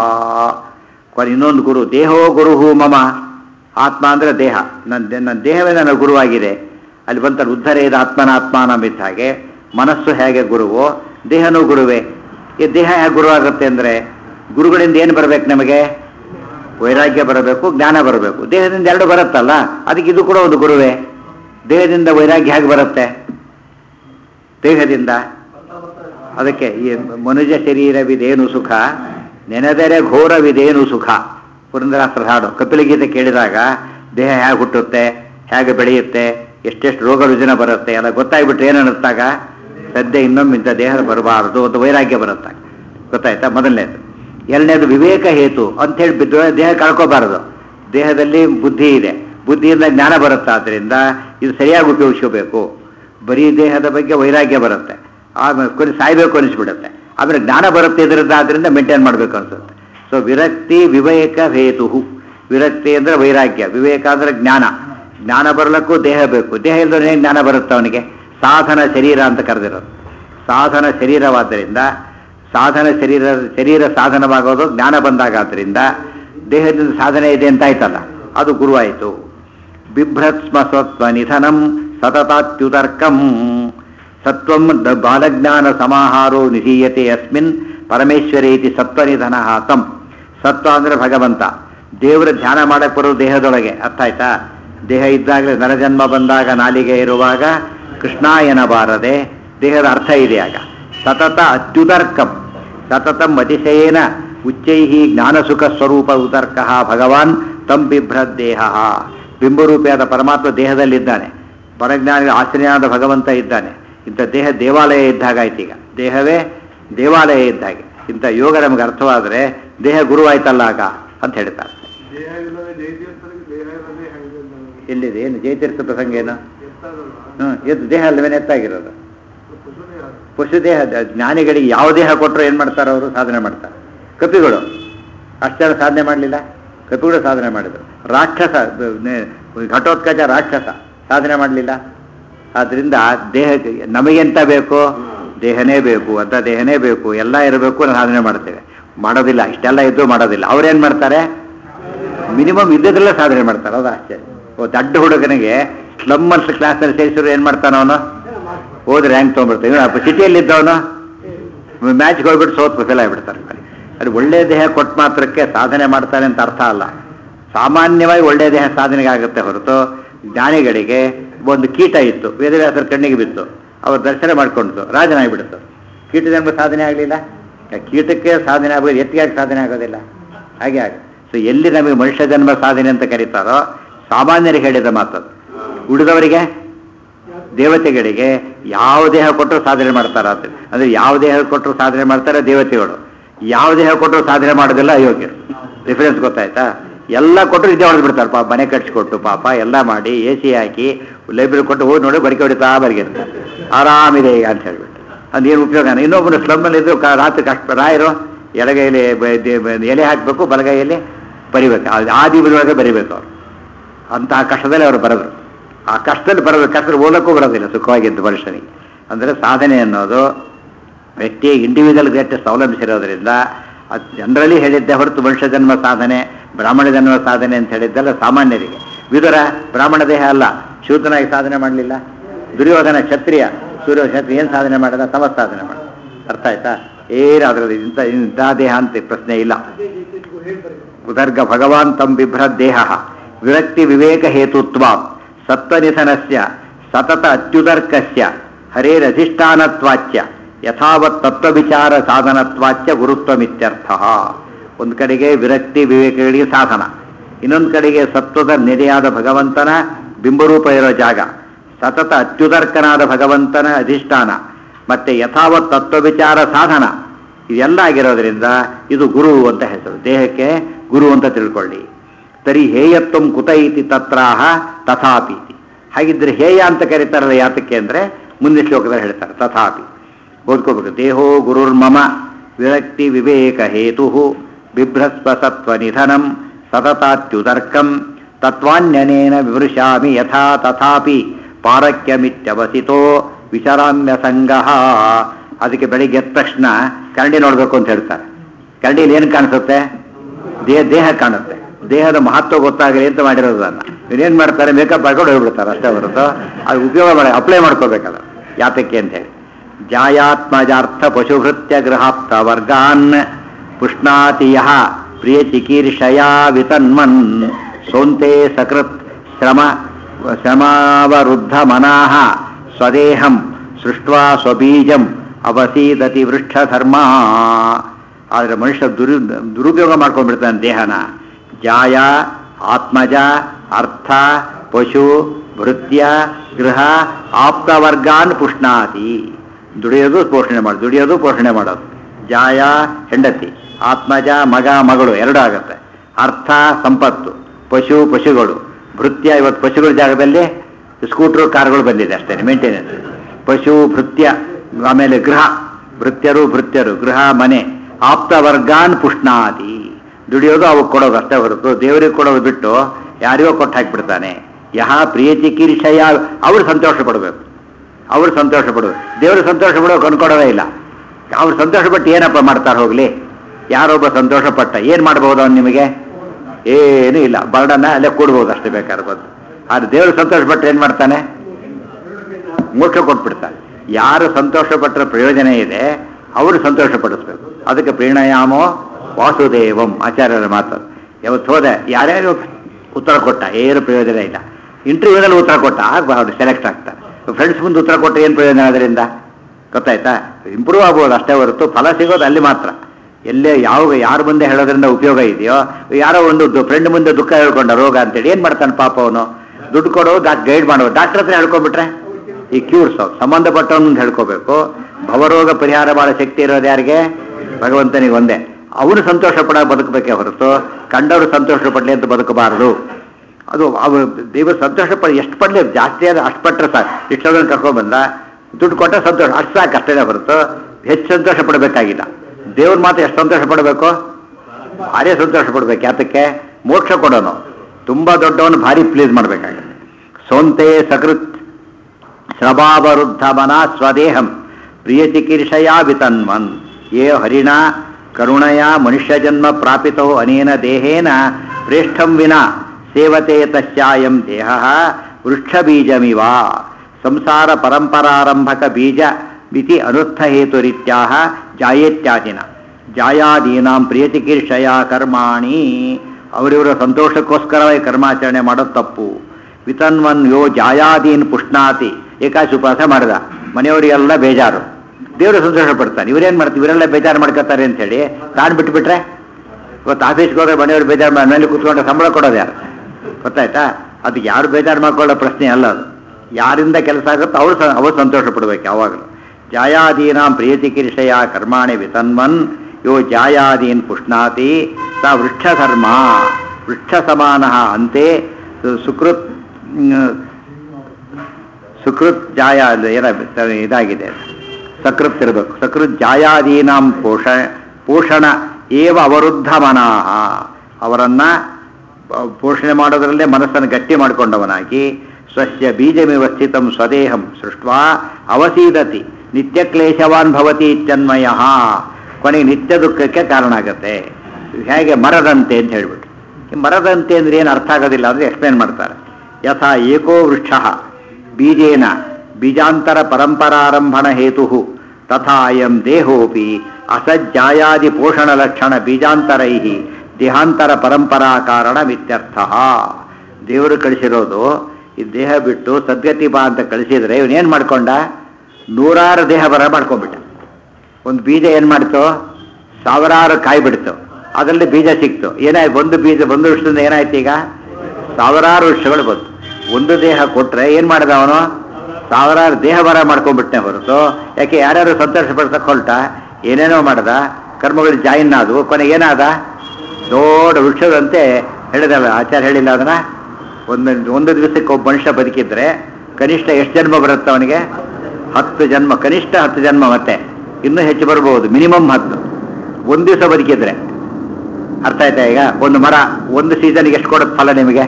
ಇನ್ನೊಂದು ಗುರು. ದೇಹೋ ಗುರು ಮಮ. ಆತ್ಮ ಅಂದರೆ ದೇಹ. ನನ್ನ ದೇಹವೇ ನನ್ನ ಗುರುವಾಗಿದೆ. ಅಲ್ಲಿ ಬಂತಾರೆ ಉದ್ಧರೇದ ಆತ್ಮನಾತ್ಮಾನಂ ಇದ್ದ ಹಾಗೆ ಮನಸ್ಸು ಹೇಗೆ ಗುರುವೋ ದೇಹನೂ ಗುರುವೇ. ಈ ದೇಹ ಹೇಗೆ ಗುರುವಾಗುತ್ತೆ ಅಂದರೆ, ಗುರುಗಳಿಂದ ಏನು ಬರಬೇಕು ನಮಗೆ? ವೈರಾಗ್ಯ ಬರಬೇಕು, ಜ್ಞಾನ ಬರಬೇಕು. ದೇಹದಿಂದ ಎರಡು ಬರುತ್ತಲ್ಲ, ಅದಕ್ಕೆ ಇದು ಕೂಡ ಒಂದು ಗುರುವೇ. ದೇಹದಿಂದ ವೈರಾಗ್ಯ ಹೇಗೆ ಬರುತ್ತೆ? ದೇಹದಿಂದ. ಅದಕ್ಕೆ ಈ ಮನುಜ ಶರೀರವಿದೇನು ಸುಖ, ನೆನೆದರೆ ಘೋರವಿದೇನು ಸುಖ. ಪುರಂದರಾಸರ ಹಾಡು. ಕಪಿಲಗೀತೆ ಕೇಳಿದಾಗ ದೇಹ ಹೇಗೆ ಹುಟ್ಟುತ್ತೆ, ಹೇಗೆ ಬೆಳೆಯುತ್ತೆ, ಎಷ್ಟೆಷ್ಟು ರೋಗ ರುಜಿನ ಬರುತ್ತೆ ಎಲ್ಲ ಗೊತ್ತಾಗ್ಬಿಟ್ರೆ ಏನನ್ನುತ್ತಾಗ, ಸದ್ಯ ಇನ್ನೊಮ್ಮೆ ಇಂಥ ದೇಹ ಬರಬಾರದು ಅಂತ ವೈರಾಗ್ಯ ಬರುತ್ತಾಗ. ಗೊತ್ತಾಯ್ತಾ? ಮೊದಲನೇದು. ಎರಡನೇದು ವಿವೇಕ ಹೇತು ಅಂಥೇಳಿ ಬಿದ್ದು ದೇಹ ಕಳ್ಕೋಬಾರದು. ದೇಹದಲ್ಲಿ ಬುದ್ಧಿ ಇದೆ, ಬುದ್ಧಿಯಿಂದ ಜ್ಞಾನ ಬರುತ್ತೆ. ಆದ್ದರಿಂದ ಇದು ಸರಿಯಾಗಿ ಉಪಯೋಗಿಸಬೇಕು. ಬರೀ ದೇಹದ ಬಗ್ಗೆ ವೈರಾಗ್ಯ ಬರುತ್ತೆ, ಆಮೇಲೆ ಕೊನೆ ಸಾಯ್ಬೇಕು ಅನಿಸ್ಬಿಡುತ್ತೆ. ಆಮೇಲೆ ಜ್ಞಾನ ಬರುತ್ತೆ ಇದರಿಂದ, ಆದ್ದರಿಂದ ಮೇಂಟೈನ್ ಮಾಡಬೇಕು ಅನ್ಸುತ್ತೆ. ಸೊ ವಿರಕ್ತಿ ವಿವೇಕ ಹೇತು. ವಿರಕ್ತಿ ಅಂದರೆ ವೈರಾಗ್ಯ, ವಿವೇಕ ಅಂದರೆ ಜ್ಞಾನ. ಜ್ಞಾನ ಬರಲಿಕ್ಕೂ ದೇಹ ಬೇಕು. ದೇಹ ಇಲ್ಲದ್ರೆ ಜ್ಞಾನ ಬರುತ್ತೆ ಅವನಿಗೆ? ಸಾಧನ ಶರೀರ ಅಂತ ಕರೆದಿರೋದು. ಸಾಧನ ಶರೀರವಾದ್ದರಿಂದ ಶರೀರ ಸಾಧನವಾಗೋದು ಜ್ಞಾನ ಬಂದಾಗಾದ್ರಿಂದ ದೇಹದಿಂದ ಸಾಧನೆ ಇದೆ ಅಂತ ಆಯ್ತಲ್ಲ, ಅದು ಗುರುವಾಯಿತು. ಬಿಭ್ರತ್ ಸ್ಮ ಸತ್ವ ನಿಧನಂ ಸತತಾತ್ಯುತರ್ಕಂ ಸತ್ವಂ ಬಾಲಜ್ಞಾನ ಸಮಾಹಾರೋ ನಿಧೀಯತೆ ಅಸ್ಮಿನ್ ಪರಮೇಶ್ವರೇತಿ ಸತ್ವನಿಧನ ತಂ. ಸತ್ವ ಅಂದ್ರೆ ಭಗವಂತ, ದೇವರ ಧ್ಯಾನ ಮಾಡಕ್ಕೆ ಬರೋದು ದೇಹದೊಳಗೆ. ಅರ್ಥ ಆಯ್ತಾ? ದೇಹ ಇದ್ದಾಗಲೇ ನರಜನ್ಮ ಬಂದಾಗ ನಾಲಿಗೆ ಇರುವಾಗ ಕೃಷ್ಣ ಎನ್ನಬಾರದೆ ದೇಹದ ಅರ್ಥ ಇದೆ. ಆಗ ಸತತ ಅತ್ಯುತರ್ಕಂ ಸತತಂ ಅತಿಶಯೇನ ಉಚ್ಚೈಹಿ ಜ್ಞಾನಸುಖ ಸ್ವರೂಪ ಉತರ್ಕ ಭಗವಾನ್ ತಂ ಬಿಭ್ರದ್ದೇಹ. ಬಿಂಬರೂಪಿಯಾದ ಪರಮಾತ್ಮ ದೇಹದಲ್ಲಿದ್ದಾನೆ, ಪರಜ್ಞಾನಿಗೆ ಆಶ್ರಯನಾದ ಭಗವಂತ ಇದ್ದಾನೆ. ಇಂಥ ದೇಹ ದೇವಾಲಯ ಇದ್ದಾಗಾಯ್ತು. ಈಗ ದೇಹವೇ ದೇವಾಲಯ ಇದ್ದಾಗೆ. ಇಂಥ ಯೋಗ ನಮಗೆ ಅರ್ಥವಾದರೆ ದೇಹ ಗುರುವಾಯ್ತಲ್ಲ ಆಗ ಅಂತ ಹೇಳ್ತಾರೆ. ಎಲ್ಲಿದೆ ಏನು ಜಯತೀರ್ಥ ಪ್ರಸಂಗ ಏನು? ಎದ್ದು ದೇಹ ಅಲ್ಲವೇನೆ ಎತ್ತಾಗಿರೋದು. ಪಶು ದೇಹ. ಜ್ಞಾನಿಗಳಿಗೆ ಯಾವ ದೇಹ ಕೊಟ್ಟರು ಏನು ಮಾಡ್ತಾರೆ? ಅವರು ಸಾಧನೆ ಮಾಡ್ತಾರೆ. ಕಪಿಗಳು ಅಷ್ಟೆಲ್ಲ ಸಾಧನೆ ಮಾಡಲಿಲ್ಲ, ಕಪಿಗಳು ಸಾಧನೆ ಮಾಡಿದರು. ರಾಕ್ಷಸ ಘಟೋತ್ಕಚ ರಾಕ್ಷಸ ಸಾಧನೆ ಮಾಡಲಿಲ್ಲ. ಆದ್ದರಿಂದ ದೇಹ ನಮಗೆಂತ ಬೇಕು? ದೇಹನೇ ಬೇಕು ಅಂತ, ದೇಹನೇ ಬೇಕು, ಎಲ್ಲ ಇರಬೇಕು, ನಾವು ಸಾಧನೆ ಮಾಡ್ತೇವೆ. ಮಾಡೋದಿಲ್ಲ, ಇಷ್ಟೆಲ್ಲ ಇದ್ದು ಮಾಡೋದಿಲ್ಲ. ಅವ್ರೇನು ಮಾಡ್ತಾರೆ? ಮಿನಿಮಮ್ ಇದ್ದದ್ರಲ್ಲೇ ಸಾಧನೆ ಮಾಡ್ತಾರೆ. ಅದು ಆಶ್ಚರ್ಯ. ದಡ್ಡ ಹುಡುಗನಿಗೆ ಸ್ಲಮ್ ಅಂತ ಕ್ಲಾಸ್ನಲ್ಲಿ ಸೇರಿಸಿದ್ರು ಏನು ಮಾಡ್ತಾನ ಅವನು? ಹೋದ್ರೆ ರ್ಯಾಂಕ್ ತೊಗೊಂಡ್ಬಿಡ್ತಾನೆ. ಸಿಟಿಯಲ್ಲಿದ್ದವನು ಮ್ಯಾಚ್ಗೆ ಹೋಗ್ಬಿಟ್ಟು ಸೋತ್ ಫೇಲ್ ಆಗಿಬಿಡ್ತಾರೆ. ಅದು ಒಳ್ಳೆಯ ದೇಹ ಕೊಟ್ಟು ಮಾತ್ರಕ್ಕೆ ಸಾಧನೆ ಮಾಡ್ತಾನೆ ಅಂತ ಅರ್ಥ ಅಲ್ಲ. ಸಾಮಾನ್ಯವಾಗಿ ಒಳ್ಳೆಯ ದೇಹ ಸಾಧನೆಗೆ ಆಗುತ್ತೆ ಹೊರತು, ಜ್ಞಾನಿಗಳಿಗೆ ಒಂದು ಕೀಟ ಇತ್ತು, ವೇದವ್ಯಾಸರ ಕಣ್ಣಿಗೆ ಬಿತ್ತು, ಅವ್ರು ದರ್ಶನ ಮಾಡ್ಕೊಂಡು ರಾಜನಾಗಿಬಿಡ್ತು. ಕೀಟ ಜನ್ಮ ಸಾಧನೆ ಆಗಲಿಲ್ಲ. ಕೀಟಕ್ಕೆ ಸಾಧನೆ ಆಗೋದು, ಎತ್ತಿಗೆ ಸಾಧನೆ ಆಗೋದಿಲ್ಲ. ಹಾಗೆ ಆಗ. ಸೊ ಎಲ್ಲಿ ನಮಗೆ ಮನುಷ್ಯ ಜನ್ಮ ಸಾಧನೆ ಅಂತ ಕರೀತಾರೋ ಸಾಮಾನ್ಯರಿಗೆ ಹೇಳಿದ ಮಾತದು. ಉಳಿದವರಿಗೆ, ದೇವತೆಗಳಿಗೆ ಯಾವ ದೇಹ ಕೊಟ್ಟರು ಸಾಧನೆ ಮಾಡ್ತಾರ ಅಂತ. ಅಂದ್ರೆ ಯಾವ ದೇಹ ಕೊಟ್ಟರು ಸಾಧನೆ ಮಾಡ್ತಾರೆ ದೇವತೆಗಳು, ಯಾವ ದೇಹ ಕೊಟ್ಟರು ಸಾಧನೆ ಮಾಡೋದಿಲ್ಲ ಅಯೋಗ್ಯರು. ಡಿಫರೆನ್ಸ್ ಗೊತ್ತಾಯ್ತಾ? ಎಲ್ಲ ಕೊಟ್ಟರು ಇದೇ ಹೊಡೆದು ಬಿಡ್ತಾರೆ. ಪಾಪ ಮನೆ ಕಟ್ಸಿಕೊಟ್ಟು ಪಾಪ ಎಲ್ಲ ಮಾಡಿ AC ಹಾಕಿ ಲೈಬ್ರರಿ ಕೊಟ್ಟು ಹೋಗಿ ನೋಡಿ ಬರಿಕೆ ಹೊಡಿತಾ ಬರಿಗಿರ್ತಾರೆ. ಆರಾಮಿದೆ ಈಗ ಅಂತ ಹೇಳ್ಬಿಟ್ಟು ಅದೇನು ಉಪಯೋಗ? ಇನ್ನೊಬ್ಬರು ಸ್ಲಮ್ಮಲ್ಲಿ ಇದ್ದು ರಾತ್ರಿ ಕಷ್ಟ ರಾಯರು ಎಡಗೈಲಿ ಎಲೆ ಹಾಕಬೇಕು, ಬಲಗೈಯಲ್ಲಿ ಬರಿಬೇಕು. ಆ ದಿವಸದೊಳಗೆ ಬರಿಬೇಕು ಅವರು. ಅಂತಹ ಕಷ್ಟದಲ್ಲಿ ಅವರು ಬರೆದ್ರು. ಆ ಕಷ್ಟದಲ್ಲಿ ಬರಬೇಕು, ಕಷ್ಟದಲ್ಲಿ ಓದಕ್ಕೂ ಬರೋದಿಲ್ಲ ಸುಖವಾಗಿದ್ದು ಮನುಷ್ಯನಿಗೆ. ಅಂದರೆ ಸಾಧನೆ ಅನ್ನೋದು ವ್ಯಕ್ತಿ ಇಂಡಿವಿಜುವಲ್ ಗ್ರೇಟೆಸ್ಟ್ ಅವಲಂಬಿಸಿರೋದ್ರಿಂದ ಅದು ಜನರಲಿ ಹೇಳಿದ್ದೆ ಹೊರತು ಮನುಷ್ಯ ಜನ್ಮ ಸಾಧನೆ, ಬ್ರಾಹ್ಮಣ ಜನ್ಮ ಸಾಧನೆ ಅಂತ ಹೇಳಿದ್ದೆಲ್ಲ ಸಾಮಾನ್ಯರಿಗೆ. ವಿದುರ ಬ್ರಾಹ್ಮಣ ದೇಹ ಅಲ್ಲ, ಶೂದ್ರನಾಗಿ ಸಾಧನೆ ಮಾಡಲಿಲ್ಲ. ದುರ್ಯೋಧನ ಕ್ಷತ್ರಿಯ, ಕ್ಷತ್ರಿಯ ಏನು ಸಾಧನೆ ಮಾಡಿದ? ತಮ ಸಾಧನೆ ಮಾಡ. ಅರ್ಥ ಆಯ್ತಾ? ಏನು ಅದರಲ್ಲಿ ಇಂಥ ದೇಹ ಅಂತ ಪ್ರಶ್ನೆ ಇಲ್ಲ. ಉದರ್ಗ ಭಗವಾನ್ ತಂ ಬಿಭ್ರದ್ದೇಹ ವಿರಕ್ತಿ ವಿವೇಕ ಹೇತುತ್ವ ಸತ್ವನಿಧನಸ್ಯ ಸತತ ಅತ್ಯುದರ್ಕಸ್ಯ ಹರೇರಧಿಷ್ಠಾನತ್ವಾಚ್ಯ ಯಥಾವತ್ ತತ್ವವಿಚಾರ ಸಾಧನತ್ವಾಚ್ಯ ಗುರುತ್ವಮಿತ್ಯರ್ಥ. ಒಂದು ಕಡೆಗೆ ವಿರಕ್ತಿ ವಿವೇಕಗಳಿಗೆ ಸಾಧನ, ಇನ್ನೊಂದು ಕಡೆಗೆ ಸತ್ವದ ನೆಲೆಯಾದ ಭಗವಂತನ ಬಿಂಬರೂಪ ಇರೋ ಜಾಗ, ಸತತ ಅತ್ಯುದರ್ಕನಾದ ಭಗವಂತನ ಅಧಿಷ್ಠಾನ, ಮತ್ತೆ ಯಥಾವತ್ ತತ್ವವಿಚಾರ ಸಾಧನ, ಇದೆಲ್ಲ ಆಗಿರೋದ್ರಿಂದ ಇದು ಗುರು ಅಂತ ಹೆಸರು. ದೇಹಕ್ಕೆ ಗುರು ಅಂತ ತಿಳ್ಕೊಳ್ಳಿ. ತರಿ ಹೇಯತ್ವಂ ಕುತ ಇತಿ ತತ್ರಾಹ ತಥಾಪಿ. ಹಾಗಿದ್ರೆ ಹೇಯ ಅಂತ ಕರೀತಾರಲ್ಲ ಯಾತಕ್ಕೆ ಅಂದರೆ ಮುಂದಿನ ಶ್ಲೋಕದಲ್ಲಿ ಹೇಳ್ತಾರೆ ತಥಾಪಿ. ಓದ್ಕೋಬೇಕು. ದೇಹೋ ಗುರುರ್ಮಮ ವಿರಕ್ತಿ ವಿವೇಕ ಹೇತು ಬಿಭ್ರಸ್ವ ಸತ್ವ ನಿಧನಂ ಸತತಾತ್ಯುದರ್ಕಂ ತತ್ವಾನ್ಯನೇನ ವಿವೃಶಾಮಿ ಯಥಾ ತಥಾಪಿ ಪಾರಕ್ಯಮಿತ್ಯವಸಿತೋ ವಿಚರಾಮ್ಯ ಸಂಗಃ. ಅದಕ್ಕೆ ಬೆಳಿಗ್ಗೆ ಎದ್ದ ತಕ್ಷಣ ಕರಡಿ ನೋಡಬೇಕು ಅಂತ ಹೇಳ್ತಾರೆ. ಕರಡಿಯಲ್ಲಿ ಏನು ಕಾಣಿಸುತ್ತೆ? ದೇಹ ಕಾಣುತ್ತೆ. ದೇಹದ ಮಹತ್ವ ಗೊತ್ತಾಗಲಿ ಅಂತ ಮಾಡಿರೋದನ್ನ ಇವರೇನು ಮಾಡ್ತಾರೆ? ಮೇಕಪ್ ಹಾಕೊಂಡು ಹೋಗ್ಬಿಡ್ತಾರೆ ಅಷ್ಟೇ ಹೊರತು ಅದು ಉಪಯೋಗ ಮಾಡಿ ಅಪ್ಲೈ ಮಾಡ್ಕೋಬೇಕಲ್ಲ. ಯಾತಕ್ಕೆ ಅಂತ ಹೇಳಿ ಜಾಯಾತ್ಮಜಾರ್ಥ ಪಶುಭೃತ್ಯ ಗೃಹಾಪ್ತ ವರ್ಗಾನ್ ಪುಷ್ಣಾತಿಯ ಪ್ರಿಯ ಚಿಕೀರ್ಷಯಾ ವಿತನ್ಮನ್ ಸೋಂತೆ ಸಕೃತ್ ಶ್ರಮಾವರುದ್ಧ ಮನಾಹ ಸ್ವದೇಹಂ ಸೃಷ್ಟ್ವಾ ಸ್ವಬೀಜಂ ಅವಸೀದತಿ ವೃಕ್ಷಧರ್ಮ. ಆದರೆ ಮನುಷ್ಯ ದುರುಪಯೋಗ ಮಾಡ್ಕೊಂಡ್ಬಿಡ್ತಾನೆ ದೇಹನ. ಜಾಯ ಆತ್ಮಜ ಅರ್ಥ ಪಶು ಭೃತ್ಯ ಗೃಹ ಆಪ್ತವರ್ಗಾನ್ ಪುಷ್ಣಾತಿ. ದುಡಿಯೋದು ಪೋಷಣೆ ಮಾಡೋದು, ದುಡಿಯೋದು ಪೋಷಣೆ ಮಾಡೋದು. ಜಾಯ ಹೆಂಡತಿ, ಆತ್ಮಜ ಮಗ ಮಗಳು ಎರಡೂ ಆಗುತ್ತೆ. ಅರ್ಥ ಸಂಪತ್ತು, ಪಶುಗಳು, ಭೃತ್ಯ ಇವತ್ತು ಪಶುಗಳ ಜಾಗದಲ್ಲಿ ಸ್ಕೂಟ್ರು ಕಾರ್ಗಳು ಬಂದಿದೆ ಅಷ್ಟೇ ಮೇಂಟೆನೆನ್ಸ್. ಪಶು ಭೃತ್ಯ, ಆಮೇಲೆ ಗೃಹ ಭೃತ್ಯರು ಗೃಹ ಮನೆ. ಆಪ್ತವರ್ಗಾನ್ ಪುಷ್ಣಾತಿ, ದುಡಿಯೋದು ಅವಕ್ಕೆ ಕೊಡೋದು ಅಷ್ಟೇ ಹೊರತು ದೇವರಿಗೆ ಕೊಡೋದು ಬಿಟ್ಟು ಯಾರಿಗೋ ಕೊಟ್ಟು ಹಾಕಿಬಿಡ್ತಾನೆ. ಯಹ ಪ್ರಿಯ ಚಿಕೀರ್ಷಯ, ಅವರು ಸಂತೋಷ ಪಡಬೇಕು. ಅವರು ಸಂತೋಷ ಪಡೋದು. ದೇವರು ಸಂತೋಷ ಪಡೋಕೆ ಅನ್ಕೊಡೋದೇ ಇಲ್ಲ. ಅವ್ರು ಸಂತೋಷಪಟ್ಟು ಏನಪ್ಪ ಮಾಡ್ತಾರೆ ಹೋಗ್ಲಿ? ಯಾರೊಬ್ಬ ಸಂತೋಷಪಟ್ಟ ಏನು ಮಾಡ್ಬೋದು ಅವ್ನು ನಿಮಗೆ? ಏನೂ ಇಲ್ಲ, ಬರ್ಡನ್ನ ಅಲ್ಲೇ ಕೂಡ್ಬೋದು ಅಷ್ಟೇ ಬೇಕಾದ್ರೆ ಬಂದು. ಆದರೆ ದೇವರು ಸಂತೋಷಪಟ್ಟು ಏನು ಮಾಡ್ತಾನೆ? ಮೋಕ್ಷ ಕೊಟ್ಬಿಡ್ತಾನೆ. ಯಾರು ಸಂತೋಷಪಟ್ಟರೆ ಪ್ರಯೋಜನ ಇದೆ ಅವರು ಸಂತೋಷ ಪಡಿಸ್ಬೇಕು. ಅದಕ್ಕೆ ಪ್ರೀಣಯಾಮೋ ವಾಸುದೇವಂ ಆಚಾರ್ಯರ ಮಾತು. ಯಾವತ್ತು ಹೋದೆ ಯಾರ್ಯಾರು ಉತ್ತರ ಕೊಟ್ಟ, ಏನು ಪ್ರಯೋಜನ ಇಲ್ಲ. ಇಂಟರ್ವ್ಯೂನಲ್ಲಿ ಉತ್ತರ ಕೊಟ್ಟ ಆಗ ಅವ್ರು ಸೆಲೆಕ್ಟ್ ಆಗ್ತಾರೆ. ಫ್ರೆಂಡ್ಸ್ ಮುಂದೆ ಉತ್ತರ ಕೊಟ್ಟು ಏನು ಪ್ರಯೋಜನ ಅದರಿಂದ? ಗೊತ್ತಾಯ್ತಾ? ಇಂಪ್ರೂವ್ ಆಗ್ಬೋದು ಅಷ್ಟೇ ಹೊರತು ಫಲ ಸಿಗೋದು ಅಲ್ಲಿ ಮಾತ್ರ. ಎಲ್ಲೇ ಯಾರ ಮುಂದೆ ಹೇಳೋದ್ರಿಂದ ಉಪಯೋಗ ಇದೆಯೋ, ಯಾರೋ ಒಂದು ಫ್ರೆಂಡ್ ಮುಂದೆ ದುಃಖ ಹೇಳ್ಕೊಂಡ ರೋಗ ಅಂತೇಳಿ ಏನು ಮಾಡ್ತಾನೆ ಪಾಪ ಅವನು? ದುಡ್ಡು ಕೊಡೋ ಗೈಡ್ ಮಾಡೋ ಡಾಕ್ಟರ್ ಹತ್ರ ಹೇಳ್ಕೊಂಡ್ಬಿಟ್ರೆ ಈ ಕ್ಯೂರ್ಸ್ ಸಂಬಂಧಪಟ್ಟವನ ಮುಂದೆ ಹೇಳ್ಕೋಬೇಕು. ಭವರೋಗ ಪರಿಹಾರ ಮಾಡೋ ಶಕ್ತಿ ಇರೋದು ಯಾರಿಗೆ? ಭಗವಂತನಿಗೆ ಒಂದೇ. ಅವನು ಸಂತೋಷ ಪಡ ಬದುಕಬೇಕೇ ಹೊರತು ಕಂಡವರು ಸಂತೋಷ ಪಡಲಿ ಅಂತ ಬದುಕಬಾರದು. ಅದು ಅವರು ದೇವರು ಸಂತೋಷ ಎಷ್ಟು ಪಡಲಿ, ಜಾಸ್ತಿ ಆದ ಅಷ್ಟು ಪಟ್ಟರೆ ಸಾಕು. ಇಷ್ಟೊಂದು ಕರ್ಕೊಂಡ್ಬಂದ ದುಡ್ಡು ಕೊಟ್ಟ ಸಂತೋಷ ಅಷ್ಟು ಸಾಕು, ಅಷ್ಟೇ ಹೊರತು ಹೆಚ್ಚು ಸಂತೋಷ ಪಡಬೇಕಾಗಿಲ್ಲ. ದೇವ್ರ ಮಾತ್ರ ಎಷ್ಟು ಸಂತೋಷ ಪಡಬೇಕು? ಭಾರಿ ಸಂತೋಷ ಪಡ್ಬೇಕು. ಯಾತಕ್ಕೆ? ಮೋಕ್ಷ ಕೊಡೋನು ತುಂಬ ದೊಡ್ಡವನು ಭಾರಿ ಪ್ಲೀಸ್ ಮಾಡಬೇಕಾಗುತ್ತೆ. ಸೋಂತೆ ಸಕೃತ್ ಶ್ರಭಾವರುದ್ಧ ಮನ ಸ್ವದೇಹಂ ಪ್ರಿಯ ಚಿಕೀರ್ಷಯಾ ವಿತನ್ವನ್ ಯೇ ಹರಿಣ ಕರುಣಯ ಮನುಷ್ಯ ಜನ್ಮ ಪ್ರಾಪಿತೋ ಅನೇನ ದೇಹೇನ ಪ್ರೇಷ್ಠಂ ವಿನಾ ಸೇವತೆ ತಸ್ಯಾಯಂ ದೇಹ ವೃಕ್ಷಬೀಜಮಿವ ಸಂಸಾರ ಪರಂಪರಾರಂಭಕ ಬೀಜ ಮಿತಿ ಅನುತ್ಥ ಹೇತುರೀತ್ಯಾ ಜಾಯೇತ್ಯಾದಿನ ಜಾಯಾದೀನಾಂ ಪ್ರಿಯಚಿಕೀರ್ಷಯ ಕರ್ಮಾಣಿ. ಅವರಿವರ ಸಂತೋಷಕ್ಕೋಸ್ಕರವಾಗಿ ಕರ್ಮಾಚರಣೆ ಮಾಡೋದು ತಪ್ಪು. ವಿತನ್ವನ್ ಯೋ ಜಾಯಾದೀನ್ ಪುಷ್ಣಾತಿ. ಏಕಾಶಿ ಉಪವಾಸ ಮಾಡಿದ, ಮನೆಯವರಿಗೆಲ್ಲ ಬೇಜಾರು, ದೇವರು ಸಂತೋಷ ಪಡ್ತಾನೆ. ಇವರೇನು ಮಾಡ್ತೀವಿ, ಇವರೆಲ್ಲ ಬೇಜಾರು ಮಾಡ್ಕೋತಾರೆ ಅಂಥೇಳಿ ತಾನು ಬಿಟ್ಟುಬಿಟ್ರೆ, ಇವತ್ತು ಆಫೀಸ್ಗೆ ಹೋದ್ರೆ ಮನೆಯವರು ಬೇಜಾರು ಮಾಡಿ ಮೇಲೆ ಕೂತ್ಕೊಂಡ್ರೆ ಸಂಬಳ ಕೊಡೋದು ಯಾರು? ಗೊತ್ತಾಯ್ತಾ? ಅದಕ್ಕೆ ಯಾರು ಬೇಜಾರು ಮಾಡ್ಕೊಳ್ಳೋ ಪ್ರಶ್ನೆ ಅಲ್ಲ ಅದು. ಯಾರಿಂದ ಕೆಲಸ ಆಗುತ್ತೋ ಅವ್ರು ಸಂತೋಷ ಪಡ್ಬೇಕು ಯಾವಾಗಲೂ. ಜಾಯಾದೀನಾಂ ಪ್ರಿಯಚಿಕೀರ್ಷಯ ಕರ್ಮಾಣಿ ವಿತನ್ವನ್ ಯೋ ಜಾಯಾದೀನ್ ಪುಷ್ಣಾತಿ ಸ ವೃಕ್ಷಧರ್ಮ ವೃಕ್ಷ ಸಮಾನ ಅಂತೆ ಸುಕೃತ್ ಸುಕೃತ್ ಜಾಯ ಇದಾಗಿದೆ, ಸಕೃತ್ ಇರಬೇಕು. ಸಕೃತ್ ಜಾಯಾದೀನಾಂ ಪೋಷಣ ಏವ ಅವರುದ್ಧ ಮನಃ. ಅವರನ್ನ ಪೋಷಣೆ ಮಾಡೋದ್ರಲ್ಲೇ ಮನಸ್ಸನ್ನು ಗಟ್ಟಿ ಮಾಡಿಕೊಂಡವನಾಗಿ ಸ್ವಸ್ಯ ಬೀಜಮಿವ ಸ್ಥಿತಂ ಸ್ವದೇಹಂ ಸೃಷ್ಟ್ವಾ ಅವಸೀದತಿ ನಿತ್ಯ ಕ್ಲೇಶವಾನ್ ಭವತಿ ಇತ್ಯನ್ಮಯ. ಕೊನೆಗೆ ನಿತ್ಯ ದುಃಖಕ್ಕೆ ಕಾರಣ ಆಗತ್ತೆ. ಹೇಗೆ? ಮರದಂತೆ ಅಂತ ಹೇಳ್ಬಿಟ್ಟು. ಮರದಂತೆ ಅಂದ್ರೆ ಏನು ಅರ್ಥ ಆಗೋದಿಲ್ಲ ಅಂದರೆ ಎಕ್ಸ್ಪ್ಲೇನ್ ಮಾಡ್ತಾರೆ. ಯಥಾ ಏಕೋ ವೃಕ್ಷ ಬೀಜೇನ ಬೀಜಾಂತರ ಪರಂಪರಾರಂಭಣ ಹೇತು ತಥಾ ಅಯಂ ದೇಹೋಪಿ ಅಸಜ್ಜಾಯಾದಿ ಪೋಷಣ ಲಕ್ಷಣ ಬೀಜಾಂತರೈ ದೇಹಾಂತರ ಪರಂಪರಾ ಕಾರಣ ಮಿತ್ಯರ್ಥ. ದೇವರು ಕಳಿಸಿರೋದು ಈ ದೇಹ ಬಿಟ್ಟು ಸದ್ಗತಿ ಬಾ ಅಂತ ಕಳಿಸಿದ್ರೆ ಇವನೇನು ಮಾಡ್ಕೊಂಡ? ನೂರಾರು ದೇಹ ಬರ ಮಾಡ್ಕೊಂಡ್ಬಿಟ್ಟ. ಒಂದು ಬೀಜ ಏನು ಮಾಡ್ತು? ಸಾವಿರಾರು ಕಾಯಿ ಬಿಡ್ತು, ಅದರಲ್ಲಿ ಬೀಜ ಸಿಕ್ತು. ಏನಾಯ್ತು? ಒಂದು ಬೀಜ ಒಂದು ವರ್ಷದಿಂದ ಏನಾಯ್ತು? ಈಗ ಸಾವಿರಾರು ವರ್ಷಗಳು ಬಂತು. ಒಂದು ದೇಹ ಕೊಟ್ಟರೆ ಏನು ಮಾಡಿದ ಅವನು? ಸಾವಿರಾರು ದೇಹ ಬರ ಮಾಡ್ಕೊಂಡ್ಬಿಟ್ಟನೆ ಹೊರತು. ಯಾಕೆ? ಯಾರ್ಯಾರು ಸಂತೋಷ ಪಡ್ಸಕ್ಕೆ ಹೊರಟ, ಏನೇನೋ ಮಾಡ್ದ, ಕರ್ಮಗಳು ಜಾಯಿನ್ ಆದವು, ಕೊನೆಗೆ ಏನಾದ? ದೊಡ್ಡ ವೃಕ್ಷದಂತೆ ಹೇಳಿದಲ್ಲ ಆಚಾರ್ಯ, ಹೇಳಿಲ್ಲ ಅದನ್ನ. ಒಂದು ದಿವಸಕ್ಕೆ ಒಬ್ಬ ಮನುಷ್ಯ ಬದುಕಿದ್ರೆ ಕನಿಷ್ಠ ಎಷ್ಟು ಜನ್ಮ ಬರುತ್ತೆ ಅವನಿಗೆ? 10 ಜನ್ಮ, ಕನಿಷ್ಠ 10 ಜನ್ಮ, ಮತ್ತೆ ಇನ್ನೂ ಹೆಚ್ಚು ಬರ್ಬೋದು, ಮಿನಿಮಮ್ 10. ಒಂದು ದಿವಸ ಬದುಕಿದ್ರೆ ಅರ್ಥ ಆಯ್ತಾ? ಈಗ ಒಂದು ಮರ ಒಂದು ಸೀಸನ್ಗೆ ಎಷ್ಟು ಕೊಡುತ್ತೆ ಫಲ ನಿಮಗೆ?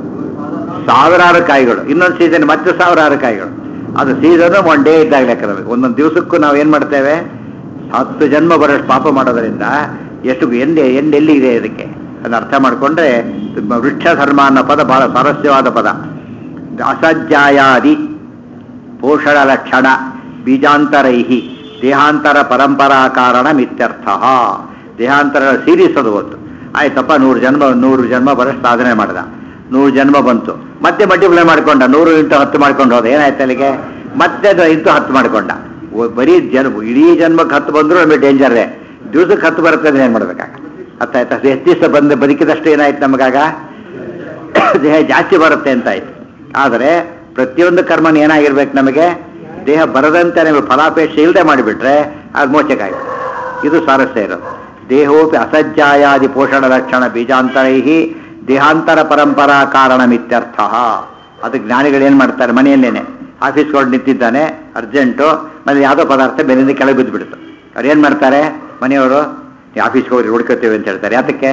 ಸಾವಿರಾರು ಕಾಯಿಗಳು. ಇನ್ನೊಂದು ಸೀಸನ್ ಮತ್ತೆ ಸಾವಿರಾರು ಕಾಯಿಗಳು. ಅದು ಸೀಸನ್ 1 ಡೇ ಇದ್ದಾಗ ಲೆಕ್ಕ ನಮಗೆ. ಒಂದೊಂದು ದಿವಸಕ್ಕೂ ನಾವು ಏನು ಮಾಡ್ತೇವೆ? 10 ಜನ್ಮ ಬರೋಷ್ಟು ಪಾಪ ಮಾಡೋದರಿಂದ ಎಷ್ಟು ಎಲ್ಲಿದೆ ಇದಕ್ಕೆ? ಅದನ್ನ ಅರ್ಥ ಮಾಡಿಕೊಂಡ್ರೆ ವೃಕ್ಷ ಧರ್ಮ ಅನ್ನೋ ಪದ ಬಹಳ ಸ್ವಾರಸ್ಯವಾದ ಪದ. ಅಸಜ್ಜಾಯಾದಿ ಪೋಷಣ ಲಕ್ಷಣ ಬೀಜಾಂತರೈ ದೇಹಾಂತರ ಪರಂಪರಾ ಕಾರಣ ಮಿತ್ಯರ್ಥ. ದೇಹಾಂತರ ಸೀರೀಸ್ ಅದು ಗೊತ್ತು. ಆಯ್ತಪ್ಪ, 100 ಜನ್ಮ ಬರೋಷ್ಟು ಸಾಧನೆ ಮಾಡಿದ, 100 ಜನ್ಮ ಬಂತು, ಮತ್ತೆ ಮಲ್ಟಿಪ್ಲೈ ಮಾಡ್ಕೊಂಡ, 100 × 10 ಮಾಡ್ಕೊಂಡು ಹೋದ. ಏನಾಯ್ತು ಅಲ್ಲಿಗೆ? ಮತ್ತೆ ಅದು ಇಂಟು 10 ಮಾಡ್ಕೊಂಡ. ಬರೀ ಇಡೀ ಜನ್ಮಕ್ಕೆ 10 ಬಂದರೂ ನಮಗೆ ಡೇಂಜರೇ. ದಿವಸಕ್ಕೆ 10 ಬರುತ್ತೆ ಅಂದ್ರೆ ಏನು ಮಾಡ್ಬೇಕಾಗ? ಅರ್ಥ ಆಯ್ತಾ? ಎಷ್ಟು ದಿವಸ ಬದುಕಿದಷ್ಟು ಏನಾಯ್ತು ನಮಗಾಗ? ದೇಹ ಜಾಸ್ತಿ ಬರುತ್ತೆ ಅಂತಾಯ್ತು. ಆದರೆ ಪ್ರತಿಯೊಂದು ಕರ್ಮನ ಏನಾಗಿರ್ಬೇಕು ನಮಗೆ? ದೇಹ ಬರದಂತೆ ನಮಗೆ ಫಲಾಪೇಕ್ಷೆ ಇಲ್ಲದೆ ಮಾಡಿಬಿಟ್ರೆ ಅದು ಮೋಚಕ್ಕಾಯ್ತು. ಇದು ಸ್ವಾರಸ್ಯ ಇರೋದು. ದೇಹೋಪಿ ಅಸಜ್ಜಾಯಾದಿ ಪೋಷಣ ಲಕ್ಷಣ ಬೀಜಾಂತರೈ ದೇಹಾಂತರ ಪರಂಪರಾ ಕಾರಣ ಮಿತ್ಯರ್ಥ. ಅದಕ್ಕೆ ಜ್ಞಾನಿಗಳೇನು ಮಾಡ್ತಾರೆ? ಮನೆಯಲ್ಲೇನೆ ಆಫೀಸ್ಕೊಂಡು ನಿಂತಿದ್ದಾನೆ, ಅರ್ಜೆಂಟು, ಮನೆ ಯಾವುದೋ ಪದಾರ್ಥ ಬೆನ್ನಿಂದ ಕೆಳಗೆ ಬಿದ್ದುಬಿಡ್ತು. ಅವ್ರು ಏನು ಮಾಡ್ತಾರೆ? ಮನೆಯವರು ಆಫೀಸ್ಗೆ ಹೋಗಿ ಹುಡ್ಕೋತೇವೆ ಅಂತ ಹೇಳ್ತಾರೆ. ಯಾತಕ್ಕೆ?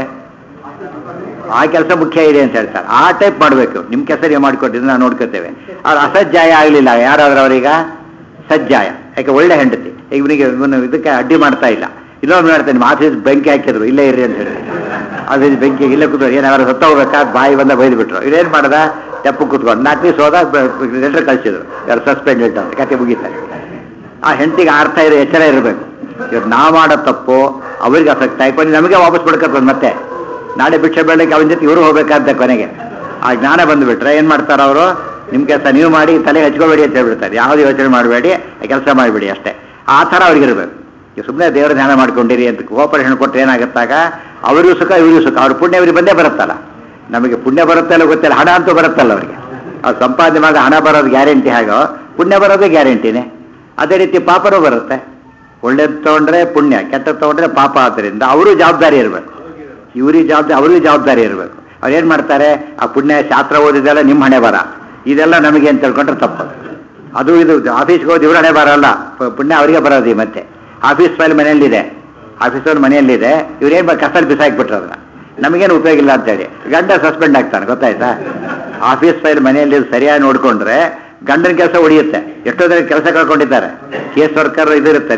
ಆ ಕೆಲಸ ಮುಖ್ಯ ಇದೆ ಅಂತ ಹೇಳ್ತಾರೆ. ಆ ಟೈಪ್ ಮಾಡಬೇಕು. ನಿಮ್ಮ ಕೆಲಸ ನೀವು ಮಾಡ್ಕೊಟ್ಟಿದ್ರೆ ನಾವು ನೋಡ್ಕೋತೇವೆ. ಅವ್ರು ಅಸಜ್ಜಾಯ ಆಗಲಿಲ್ಲ, ಯಾರಾದ್ರೂ ಅವ್ರೀಗ ಸಜ್ಜಾಯ, ಯಾಕೆ ಒಳ್ಳೆ ಹೆಂಡತಿ. ಇವನಿಗೆ ಇದಕ್ಕೆ ಅಡ್ಡಿ ಮಾಡ್ತಾ ಇಲ್ಲ. ಇನ್ನೊಂದು ಮಾಡ್ತಾನೆ, ನಿಮ್ಮ ಆಫೀಸ್ ಬೆಂಕಿ ಹಾಕಿದ್ರು, ಇಲ್ಲೇ ಇರ್ರಿ ಅಂತ ಹೇಳಿ. ಆಫೀಸ್ ಬೆಂಕಿ ಇಲ್ಲೇ ಕೂತ್ರು, ಏನಾದ್ರು ಸತ್ತ ಹೋಗ್ಬೇಕಾ, ಬಾಯಿ ಬಂದ ಬೈದು ಬಿಟ್ರು. ಇವ್ರೇನು ಮಾಡ್ದ, ತೆಪ್ಪು ಕೂತ್ಕೊಂಡು 4 ದಿವಸ ಹೋದಾಗ ಲೆಟರ್ ಕಳಿಸಿದ್ರು, ಯಾರು ಸಸ್ಪೆಂಡೆಡ್ ಅಂತ, ಕತೆ ಮುಗೀತಾರೆ. ಆ ಹೆಂಡತಿಗೆ ಅರ್ಥ ಇದೆ, ಎಚ್ಚರ ಇರಬೇಕು. ಇವ್ರು ನಾವು ಮಾಡೋ ತಪ್ಪು ಅವ್ರಿಗೆ ಅಫೆಕ್ಟ್ ಆಯ್ಕೊಂಡು ನಮಗೆ ವಾಪಸ್ ಬಿಡ್ಕೊತಂದು ಮತ್ತೆ ನಾಳೆ ಭಿಕ್ಷೆ ಬೇಡಕ್ಕೆ ಅವನ ಜೊತೆ ಇವರು ಹೋಗ್ಬೇಕಾದ ಕೊನೆಗೆ ಆ ಜ್ಞಾನ ಬಂದುಬಿಟ್ರೆ ಏನು ಮಾಡ್ತಾರೆ ಅವರು, ನಿಮ್ಮ ಕೆಲಸ ನೀವು ಮಾಡಿ ತಲೆ ಹಚ್ಕೋಬೇಡಿ ಅಂತ ಹೇಳ್ಬಿಡ್ತಾರೆ. ಯಾವುದು ಯೋಚನೆ ಮಾಡಬೇಡಿ, ಕೆಲಸ ಮಾಡಿಬಿಡಿ ಅಷ್ಟೇ. ಆ ಥರ ಅವ್ರಿಗಿರ್ಬೇಕು. ಸುಮ್ಮನೆ ದೇವರ ಧ್ಯಾನ ಮಾಡ್ಕೊಂಡಿರಿ ಅಂತ ಕೋಪರೇಷನ್ ಕೊಟ್ಟರೆ ಏನಾಗುತ್ತಾಗ ಅವರಿಗೂ ಸುಖ ಇವರಿಗೂ ಸುಖ. ಅವ್ರ ಪುಣ್ಯ ಅವರಿಗೆ ಬಂದೇ ಬರುತ್ತಲ್ಲ. ನಮಗೆ ಪುಣ್ಯ ಬರುತ್ತಲ್ಲ ಗೊತ್ತಿಲ್ಲ, ಹಣ ಅಂತೂ ಬರುತ್ತಲ್ಲ ಅವರಿಗೆ. ಅವ್ರು ಸಂಪಾದನೆ ಮಾಡಿ ಹಣ ಬರೋದು ಗ್ಯಾರಂಟಿ, ಹಾಗೋ ಪುಣ್ಯ ಬರೋದೇ ಗ್ಯಾರಂಟಿನೇ. ಅದೇ ರೀತಿ ಪಾಪನೂ ಬರುತ್ತೆ. ಒಳ್ಳೇದು ತೊಗೊಂಡ್ರೆ ಪುಣ್ಯ, ಕೆಟ್ಟದ್ದು ತೊಗೊಂಡ್ರೆ ಪಾಪ. ಆದ್ದರಿಂದ ಅವರು ಜವಾಬ್ದಾರಿ ಇರಬೇಕು, ಇವ್ರಿಗೆ ಜವಾಬ್ದಾರಿ, ಅವ್ರಿಗೂ ಜವಾಬ್ದಾರಿ ಇರಬೇಕು. ಅವ್ರು ಏನು ಮಾಡ್ತಾರೆ, ಆ ಪುಣ್ಯ ಶಾಸ್ತ್ರ ಓದಿದೆಲ್ಲ ನಿಮ್ಮ ಹಣೆ ಬರ, ಇದೆಲ್ಲ ನಮಗೆ ಅಂತ ತಿಳ್ಕೊಂಡ್ರೆ ತಪ್ಪು. ಅದು ಇದು ಆಫೀಸ್ಗೆ ಹೋಗಿ ಇವ್ರ ಹಣೆ ಬರಲ್ಲ, ಪುಣ್ಯ ಅವರಿಗೆ ಬರೋದು. ಮತ್ತೆ ಆಫೀಸ್ ಫೈಲ್ ಮನೆಯಲ್ಲಿದೆ, ಆಫೀಸವ್ರ ಮನೆಯಲ್ಲಿದೆ, ಇವ್ರೇನು ಕಸಲ್ಲಿ ಬಿಸಾಕ್ಬಿಟ್ರು ಅದನ್ನ, ನಮಗೇನು ಉಪಯೋಗ ಇಲ್ಲ ಅಂತೇಳಿ ಗಂಡ ಸಸ್ಪೆಂಡ್ ಆಗ್ತಾನೆ. ಗೊತ್ತಾಯ್ತಾ? ಆಫೀಸ್ ಫೈಲ್ ಮನೆಯಲ್ಲಿ ಸರಿಯಾಗಿ ನೋಡಿಕೊಂಡ್ರೆ ಗಂಡನ ಕೆಲಸ ಉಳಿಯುತ್ತೆ. ಎಷ್ಟೋ ಜನ ಕೆಲಸ ಕಳ್ಕೊಂಡಿದ್ದಾರೆ. ಕೇಸ್ ವರ್ಕರ್ ಇದಿರುತ್ತೆ,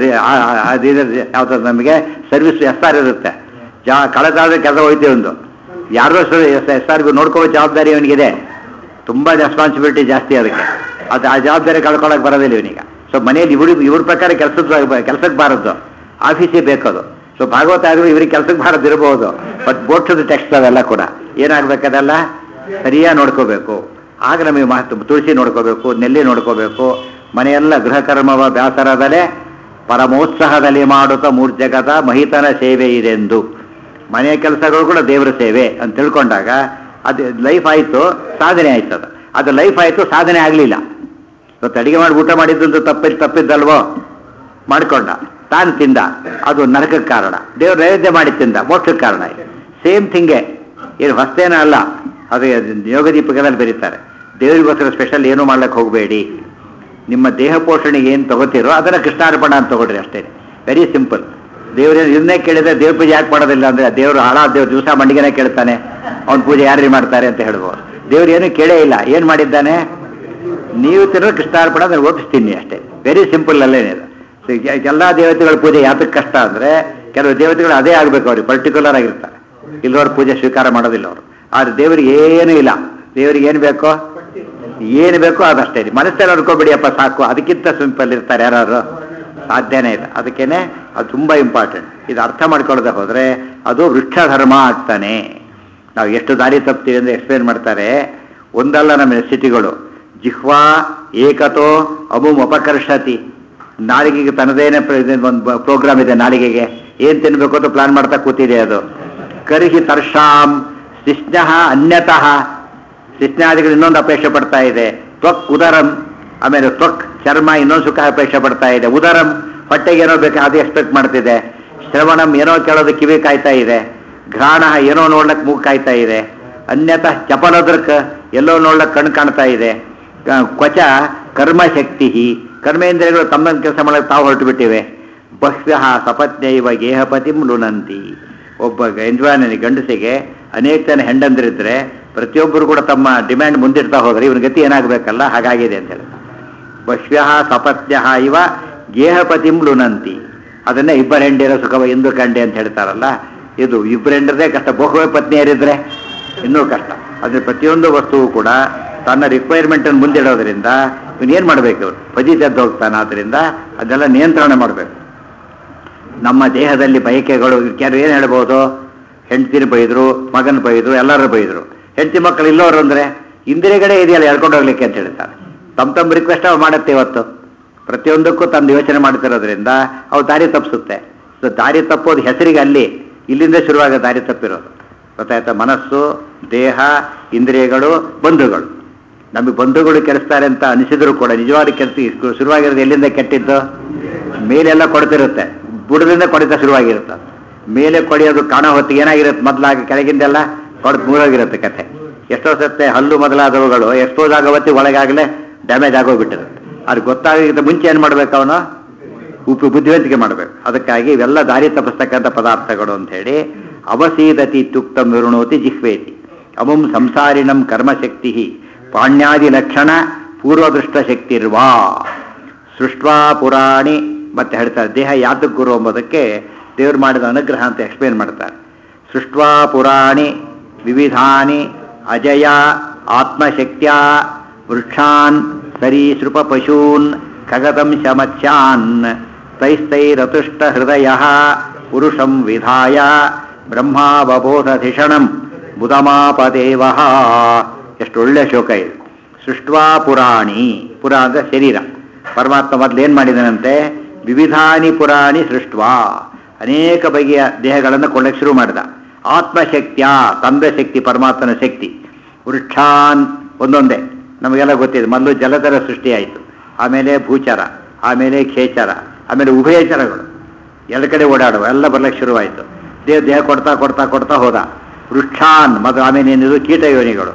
ಯಾವ್ದು ನಮಗೆ ಸರ್ವಿಸ್ SR ಇರುತ್ತೆ, ಕಳೆದಾದ್ರೆ ಕೆಲಸ ಹೋಯ್ತೀವಿ ಒಂದು. ಯಾರೋ SR ನೋಡ್ಕೊಳ್ಳೋ ಜವಾಬ್ದಾರಿ ಅವನಿಗಿದೆ, ತುಂಬ ರೆಸ್ಪಾನ್ಸಿಬಿಲಿಟಿ ಜಾಸ್ತಿ ಅದಕ್ಕೆ. ಅದು ಆ ಜವಾಬ್ದಾರಿ ಕಳ್ಕೊಳ್ಳೋಕೆ ಬರೋದಿಲ್ಲ ಇವನಿಗೆ. ಸೊ ಮನೆಯಲ್ಲಿ ಇವ್ರ ಪ್ರಕಾರ ಕೆಲಸಕ್ಕೆ ಬಾರದ್ದು, ಆಫೀಸಿಗೆ ಬೇಕದು. ಸೊ ಭಾಗವತ ಆದರೂ ಇವ್ರಿಗೆ ಕೆಲಸಕ್ಕೆ ಬಾರದಿರಬಹುದು, ಬಟ್ ಬೋಟ್ಸದ ಟೆಕ್ಸ್ಟ್ ಅವೆಲ್ಲ ಕೂಡ ಏನಾಗಬೇಕದೆಲ್ಲ ಸರಿಯಾಗಿ ನೋಡ್ಕೋಬೇಕು. ಆಗ ನಮಗೆ ತುಳಸಿ ನೋಡ್ಕೋಬೇಕು, ನೆಲ್ಲಿ ನೋಡ್ಕೋಬೇಕು. ಮನೆಯೆಲ್ಲ ಗೃಹಕರ್ಮವ ಬ್ಯಾಸರದಲ್ಲೇ ಪರಮೋತ್ಸಾಹದಲ್ಲಿ ಮಾಡುತ್ತಾ ಮೂರ್ಜಗದ ಮಹಿತನ ಸೇವೆ ಇದೆಂದು. ಮನೆಯ ಕೆಲಸಗಳು ಕೂಡ ದೇವರ ಸೇವೆ ಅಂತ ತಿಳ್ಕೊಂಡಾಗ ಅದು ಲೈಫ್ ಆಯಿತು, ಸಾಧನೆ ಆಯ್ತದ. ಅದು ಲೈಫ್ ಆಯಿತು, ಸಾಧನೆ ಆಗಲಿಲ್ಲ. ಇವತ್ತು ಅಡಿಗೆ ಮಾಡಿ ಊಟ ಮಾಡಿದ್ದಂತೂ ತಪ್ಪಿದ್ದಲ್ವೋ, ಮಾಡ್ಕೊಂಡ ತಾನು ತಿಂದ, ಅದು ನರಕಕ್ಕೆ ಕಾರಣ. ದೇವ್ರ ನೈವೇದ್ಯ ಮಾಡಿ ತಿಂದ, ಮೋಕ್ಷಕ್ಕೆ ಕಾರಣ. ಸೇಮ್ ಥಿಂಗೇ, ಏನು ಹೊಸ್ತೇನ ಅಲ್ಲ. ಅದು ಯೋಗ ದೀಪಿಕೆದಲ್ಲಿ ಬರೀತಾರೆ, ದೇವರಿಗೋಸ್ಕರ ಸ್ಪೆಷಲ್ ಏನೂ ಮಾಡ್ಲಿಕ್ಕೆ ಹೋಗಬೇಡಿ. ನಿಮ್ಮ ದೇಹ ಪೋಷಣೆಗೆ ಏನು ತಗೋತೀರೋ ಅದನ್ನು ಕೃಷ್ಣಾರ್ಪಣ ಅಂತ ತಗೊಳ್ರಿ ಅಷ್ಟೇ. Very simple. ದೇವ್ರೇನು ಇದನ್ನೇ ಕೇಳಿದ್ರೆ ದೇವ್ರ ಪೂಜೆ ಯಾಕೆ ಮಾಡೋದಿಲ್ಲ ಅಂದರೆ, ದೇವರು ದೇವ್ರ ದಿವಸ ಮಂಡಿಗೆನೇ ಕೇಳ್ತಾನೆ, ಅವ್ನ ಪೂಜೆ ಯಾರು ಮಾಡ್ತಾರೆ ಅಂತ ಹೇಳ್ಬೋದು. ದೇವ್ರು ಏನು ಕೇಳೇ ಇಲ್ಲ, ಏನು ಮಾಡಿದ್ದಾನೆ, ನೀವು ತಿನ್ನೋ ಕೃಷ್ಣಾರ್ಪಣ ಅದನ್ನು ಒಪ್ಪಿಸ್ತೀನಿ ಅಷ್ಟೇ. ವೆರಿ ಸಿಂಪಲ್ ಅಲ್ಲೇನಿದೆ. ಎಲ್ಲ ದೇವತೆಗಳ ಪೂಜೆ ಯಾತಕ್ಕೆ ಕಷ್ಟ ಅಂದರೆ, ಕೆಲವು ದೇವತೆಗಳು ಅದೇ ಆಗಬೇಕು, ಅವ್ರಿಗೆ ಪರ್ಟಿಕ್ಯುಲರ್ ಆಗಿರ್ತಾರೆ. ಇಲ್ಲವ್ರ ಪೂಜೆ ಸ್ವೀಕಾರ ಮಾಡೋದಿಲ್ಲ ಅವರು. ಆದರೆ ದೇವರಿಗೆ ಏನೂ ಇಲ್ಲ. ದೇವರಿಗೆ ಏನು ಬೇಕೋ ಅದಷ್ಟೇ. ಮನಸ್ಸಲ್ಲಿ ಅನ್ಕೋಬಿಡಿಯಪ್ಪ ಸಾಕು, ಅದಕ್ಕಿಂತ ಸಿಂಪಲ್ ಇರ್ತಾರೆ ಯಾರು? ಸಾಧ್ಯನೇ ಇಲ್ಲ. ಅದಕ್ಕೇನೆ ಅದು ತುಂಬ ಇಂಪಾರ್ಟೆಂಟ್. ಇದು ಅರ್ಥ ಮಾಡ್ಕೊಳ್ಳದೆ ಹೋದರೆ ಅದು ವೃಕ್ಷ ಧರ್ಮ ಆಗ್ತಾನೆ. ನಾವು ಎಷ್ಟು ದಾರಿ ತಪ್ತೀವಿ ಅಂದರೆ ಎಕ್ಸ್ಪ್ಲೇನ್ ಮಾಡ್ತಾರೆ. ಒಂದಲ್ಲ ನಮ್ಮ ಸ್ಥಿತಿಗಳು. ಜಿಹ್ವಾ ಏಕತೋ ಅಮುಮ್ ಅಪಕರ್ಷತಿ. ನಾಲಿಗೆಗೆ ತನ್ನದೇನೆ ಒಂದು ಪ್ರೋಗ್ರಾಮ್ ಇದೆ. ನಾಲಿಗೆಗೆ ಏನು ತಿನ್ನಬೇಕು ಅಂತ ಪ್ಲಾನ್ ಮಾಡ್ತಾ ಕೂತಿದೆ ಅದು. ಕರ್ಹಿ ತರ್ಷಾಂ ಶಿಷ್ಣ ಅನ್ಯತಃ. ಶಿಷ್ಣಾದಿಗಳು ಇನ್ನೊಂದು ಅಪೇಕ್ಷೆ ಪಡ್ತಾ ಇದೆ. ತ್ವಕ್ ಉದರಂ, ಆಮೇಲೆ ತ್ವಕ್ ಚರ್ಮ ಇನ್ನೊಂದು ಸುಖ ಅಪೇಕ್ಷೆ ಪಡ್ತಾ ಇದೆ. ಉದರಂ ಹೊಟ್ಟೆಗೆ ಏನೋ ಬೇಕು ಅದು ಎಕ್ಸ್ಪೆಕ್ಟ್ ಮಾಡ್ತಿದೆ. ಶ್ರವಣಂ ಏನೋ ಕೇಳೋದು ಕಿವಿ ಕಾಯ್ತಾ ಇದೆ. ಘ್ರಾಣ ಏನೋ ನೋಡ್ಲಕ್ಕೆ ಮೂಗು ಕಾಯ್ತಾ ಇದೆ. ಅನ್ಯತಃ ಚಪಲದೃಕ್ ಎಲ್ಲೋ ನೋಡ್ಲಕ್ಕೆ ಕಣ್ಣು ಕಾಣ್ತಾ ಇದೆ. ಕ್ವಚ ಕರ್ಮಶಕ್ತಿ, ಕರ್ಮೇಂದ್ರಿಯಗಳು ತಮ್ಮ ಕೆಲಸ ಮಾಡಕ್ಕೆ ತಾವು ಹೊರಟು ಬಿಟ್ಟಿವೆ. ಬಹ್ವ್ಯಃ ಸಪತ್ನೈವ ಗೇಹಪತಿಂ ಲುನಂತಿ. ಒಬ್ಬ ಯಜಮಾನನಿಗೆ ಗಂಡಸಿಗೆ ಅನೇಕ ಜನ ಹೆಂಡಂದಿರಿದ್ರೆ ಪ್ರತಿಯೊಬ್ಬರು ಕೂಡ ತಮ್ಮ ಡಿಮ್ಯಾಂಡ್ ಮುಂದಿಡ್ತಾ ಹೋದ್ರೆ ಇವನ ಗತಿ ಏನಾಗಬೇಕಲ್ಲ, ಹಾಗಾಗಿದೆ ಅಂತ ಹೇಳಿ. ಬಹ್ವ್ಯಃ ಸಪತ್ನ್ಯ ಇವ ಗೇಹಪತಿಂ ಲುನಂತಿ. ಅದನ್ನೇ ಇಬ್ಬರ ಹೆಂಡಿರೋ ಸುಖವ ಇಂದು ಕಂಡೆ ಅಂತ ಹೇಳ್ತಾರಲ್ಲ, ಇದು ಇಬ್ಬರು ಹೆಂಡರದೇ ಕಷ್ಟ. ಬಹುವೇ ಪತ್ನಿಯರಿದ್ರೆ ಇನ್ನೂ ಕಷ್ಟ. ಅದ್ರ ಪ್ರತಿಯೊಂದು ವಸ್ತುವು ಕೂಡ ತನ್ನ ರಿಕ್ವೈರ್ಮೆಂಟನ್ನು ಮುಂದಿಡೋದ್ರಿಂದ ಇವನೇನು ಮಾಡಬೇಕು, ಇವರು ಫಜಿತೆದ್ದು ಹೋಗ್ತಾನೆ. ಆದ್ದರಿಂದ ಅದೆಲ್ಲ ನಿಯಂತ್ರಣ ಮಾಡಬೇಕು. ನಮ್ಮ ದೇಹದಲ್ಲಿ ಬಯಕೆಗಳು ಕೆಲವು ಏನು ಹೇಳ್ಬೋದು, ಹೆಂಡತಿನ ಬೈದರು, ಮಗನ ಬೈದರು, ಎಲ್ಲರೂ ಬೈದರು. ಹೆಂಡತಿ ಮಕ್ಕಳು ಇಲ್ಲವರು ಅಂದರೆ ಇಂದಿರೆಗಡೆ ಇದೆಯಲ್ಲ ಎಳ್ಕೊಂಡು ಹೋಗ್ಲಿಕ್ಕೆ ಅಂತ ಹೇಳ್ತಾರೆ. ತಮ್ಮ ರಿಕ್ವೆಸ್ಟ್ ಅವು ಮಾಡುತ್ತೆ. ಇವತ್ತು ಪ್ರತಿಯೊಂದಕ್ಕೂ ತಂದು ಯೋಚನೆ ಮಾಡ್ತಿರೋದ್ರಿಂದ ಅವು ದಾರಿ ತಪ್ಪಿಸುತ್ತೆ. ಸೊ ದಾರಿ ತಪ್ಪೋದು ಹೆಸರಿಗೆ ಅಲ್ಲಿ, ಇಲ್ಲಿಂದ ಶುರುವಾಗ ದಾರಿ ತಪ್ಪಿರೋದು. ಗೊತ್ತಾಯ್ತಾ? ಮನಸ್ಸು, ದೇಹ, ಇಂದ್ರಿಯಗಳು, ಬಂಧುಗಳು. ನಮಗೆ ಬಂಧುಗಳು ಕೆಡಿಸ್ತಾರೆ ಅಂತ ಅನಿಸಿದ್ರು ಕೂಡ ನಿಜವಾದ ಕೆಲ್ಸ ಶುರುವಾಗಿರೋದು ಎಲ್ಲಿಂದ ಕೆಟ್ಟಿದ್ದು? ಮೇಲೆಲ್ಲ ಕೊಡ್ತಿರುತ್ತೆ, ಬುಡದಿಂದ ಕೊಡಿತಾ ಶುರುವಾಗಿರುತ್ತೆ. ಮೇಲೆ ಕೊಡಿಯೋದು ಕಾಣೋ ಹೊತ್ತಿಗೆ ಏನಾಗಿರುತ್ತೆ, ಮೊದಲಾಗಿ ಕೆಳಗಿಂದೆಲ್ಲ ಕೊಡ್ದು ಮೂರೋಗಿರುತ್ತೆ ಕತೆ. ಎಷ್ಟೋ ಸತ್ತೆ ಹಲ್ಲು ಮೊದಲಾದವುಗಳು ಎಕ್ಸ್ಪೋಸ್ ಆಗೋ ಹೊತ್ತಿಗೆ ಒಳಗಾಗಲೇ ಡ್ಯಾಮೇಜ್ ಆಗೋಗ್ಬಿಟ್ಟಿರುತ್ತೆ. ಅದು ಗೊತ್ತಾಗಿದ್ದ ಮುಂಚೆ ಏನು ಮಾಡಬೇಕು, ಅವನು ಬುದ್ಧಿವಂತಿಕೆ ಮಾಡಬೇಕು. ಅದಕ್ಕಾಗಿ ಇವೆಲ್ಲ ದಾರಿ ತಪ್ಪಿಸ್ತಕ್ಕಂಥ ಪದಾರ್ಥಗಳು ಅಂತ ಹೇಳಿ. ಅವಸೀದತಿ ಇತ್ಯುಕ್ತಂ ವಿರುಣೋತಿ ಜಿಹ್ವೇತಿ. ಅಮುಂ ಸಂಸಾರಿಣಂ ಕರ್ಮಶಕ್ತಿ ಪಾಣ್ಯಾದಿ ಲಕ್ಷಣ ಪೂರ್ವದೃಷ್ಟ ಶಕ್ತಿರ್ವಾ. ಸೃಷ್ಟ್ವಾ ಪುರಾಣಿ ಮತ್ತೆ ಹೇಳ್ತಾರೆ ದೇಹ ಯಾತಕ್ಕೆ ಗುರು ಎಂಬುದಕ್ಕೆ ದೇವರು ಮಾಡಿದ ಅನುಗ್ರಹ ಅಂತ ಎಕ್ಸ್ಪ್ಲೇನ್ ಮಾಡ್ತಾರೆ. ಸೃಷ್ಟ್ವಾ ಪುರಾಣಿ ವಿವಿಧಾನಿ ಅಜಯ ಆತ್ಮಶಕ್ತ್ಯ ವೃಕ್ಷಾನ್ ಸರೀಸೃಪ ಪಶೂನ್ ಖಗದಂಶ ಮತ್ಸ್ಯಾನ್ ತೈಸ್ತೈರತುಷ್ಟ ಹೃದಯ ಪುರುಷಂ ವಿಧಾಯ ಬ್ರಹ್ಮಾವಬೋಧಧಿಷಣಂ ಬುಧಮಾಪದೇವ. ಎಷ್ಟು ಒಳ್ಳೆ ಶ್ಲೋಕ ಇದು. ಸೃಷ್ಟ್ವಾ ಪುರಾಣಿ, ಪುರ ಅಂದರೆ ಶರೀರ. ಪರಮಾತ್ಮ ಮೊದಲೇನು ಮಾಡಿದನಂತೆ, ವಿವಿಧಾನಿ ಪುರಾಣಿ ಸೃಷ್ಟ್ವಾ, ಅನೇಕ ಬಗೆಯ ದೇಹಗಳನ್ನು ಕೊಳ್ಳಕ್ಕೆ ಶುರು ಮಾಡಿದ. ಆತ್ಮಶಕ್ತಿಯ, ತಂದೆ ಶಕ್ತಿ, ಪರಮಾತ್ಮನ ಶಕ್ತಿ. ವೃಕ್ಷಾನ್, ಒಂದೊಂದೇ ನಮಗೆಲ್ಲ ಗೊತ್ತಿದೆ. ಮೊದಲು ಜಲಚರ ಸೃಷ್ಟಿಯಾಯಿತು, ಆಮೇಲೆ ಭೂಚರ, ಆಮೇಲೆ ಖೇಚರ, ಆಮೇಲೆ ಉಭಯಚರಗಳು ಎಲ್ಲ ಕಡೆ ಓಡಾಡುವ ಎಲ್ಲ ಬರ್ಲಿಕ್ಕೆ ಶುರುವಾಯಿತು. ದೇಹ ಕೊಡ್ತಾ ಕೊಡ್ತಾ ಕೊಡ್ತಾ ಹೋದ. ವೃಕ್ಷಾನ್ ಮತ್ತು ಆಮೇಲೆ ಏನಿದು ಕೀಟ ಯೋನಿಗಳು,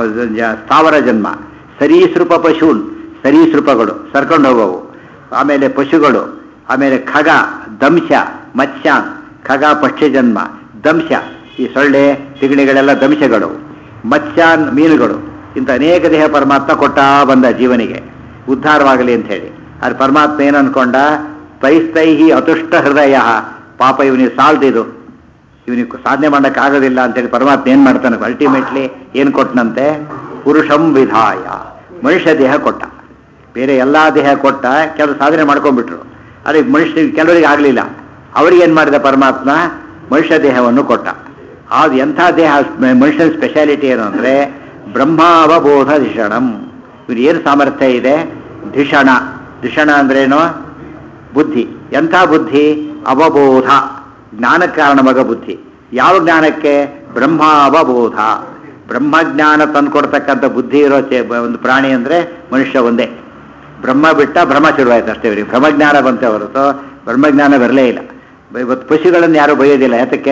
ಸ್ಥಾವರ ಜನ್ಮ. ಸರೀಸೃಪ ಪಶೂನ್, ಸರೀಸೃಪಗಳು ಸರ್ಕೊಂಡು ಹೋಗವು. ಆಮೇಲೆ ಪಶುಗಳು, ಆಮೇಲೆ ಖಗ ದಂಶ ಮತ್ಸ್ಯಾನ್, ಖಗ ಪಕ್ಷಿ ಜನ್ಮ, ದಂಶ ಈ ಸೊಳ್ಳೆ ತಿಗಣಿಗಳೆಲ್ಲ ದಂಶಗಳು, ಮತ್ಸ್ಯಾನ್ ಮೀನುಗಳು. ಇಂಥ ಅನೇಕ ದೇಹ ಪರಮಾತ್ಮ ಕೊಟ್ಟ ಬಂದ ಜೀವನಿಗೆ ಉದ್ಧಾರವಾಗಲಿ ಅಂತ ಹೇಳಿ. ಅದು ಪರಮಾತ್ಮ ಏನು ಅನ್ಕೊಂಡ, ತೈಸ್ತೈಹಿ ಅತುಷ್ಟ ಹೃದಯ, ಪಾಪ ಇವನಿಗೆ ಸಾಲ್ದಿದು, ಇವನಿಗೆ ಸಾಧನೆ ಮಾಡೋಕ್ಕಾಗೋದಿಲ್ಲ ಅಂತೇಳಿ ಪರಮಾತ್ಮ ಏನು ಮಾಡ್ತಾನೆ, ಅಲ್ಟಿಮೇಟ್ಲಿ ಏನು ಕೊಟ್ಟನಂತೆ, ಪುರುಷಂ ವಿಧಾಯ, ಮನುಷ್ಯ ದೇಹ ಕೊಟ್ಟ. ಬೇರೆ ಎಲ್ಲ ದೇಹ ಕೊಟ್ಟ, ಕೆಲವು ಸಾಧನೆ ಮಾಡ್ಕೊಂಡ್ಬಿಟ್ರು. ಅದಕ್ಕೆ ಮನುಷ್ಯರಿಗೆ ಕೆಲವರಿಗೆ ಆಗಲಿಲ್ಲ, ಅವ್ರಿಗೇನು ಮಾಡಿದ ಪರಮಾತ್ಮ, ಮನುಷ್ಯ ದೇಹವನ್ನು ಕೊಟ್ಟ. ಅದು ಎಂಥ ದೇಹ, ಮನುಷ್ಯನ ಸ್ಪೆಷಾಲಿಟಿ ಏನು ಅಂದರೆ ಬ್ರಹ್ಮಾವಬೋಧ ಧಿಷಣಂ. ಇವ್ರು ಏನು ಸಾಮರ್ಥ್ಯ ಇದೆ, ಧಿಷಣ. ಧಿಷಣ ಅಂದ್ರೇನು, ಬುದ್ಧಿ. ಎಂಥ ಬುದ್ಧಿ, ಅವಬೋಧ, ಜ್ಞಾನಕ್ಕೆ ಕಾರಣವಾಗ ಬುದ್ಧಿ. ಯಾವ ಜ್ಞಾನಕ್ಕೆ, ಬ್ರಹ್ಮಾವಬೋಧ, ಬ್ರಹ್ಮಜ್ಞಾನ ತಂದುಕೊಡ್ತಕ್ಕಂಥ ಬುದ್ಧಿ ಇರೋ ಒಂದು ಪ್ರಾಣಿ ಅಂದರೆ ಮನುಷ್ಯ ಒಂದೇ. ಬ್ರಹ್ಮ ಬಿಟ್ಟ ಭ್ರಮ ಶುರುವಾಯ್ತು ಅಷ್ಟೇ. ಇವರಿಗೆ ಬ್ರಹ್ಮಜ್ಞಾನ ಬಂತೆ ಹೊರತು ಬ್ರಹ್ಮಜ್ಞಾನ ಬರಲೇ ಇಲ್ಲ. ಇವತ್ತು ಪಶುಗಳನ್ನು ಯಾರೂ ಬೈಯೋದಿಲ್ಲ, ಯಾತಕ್ಕೆ,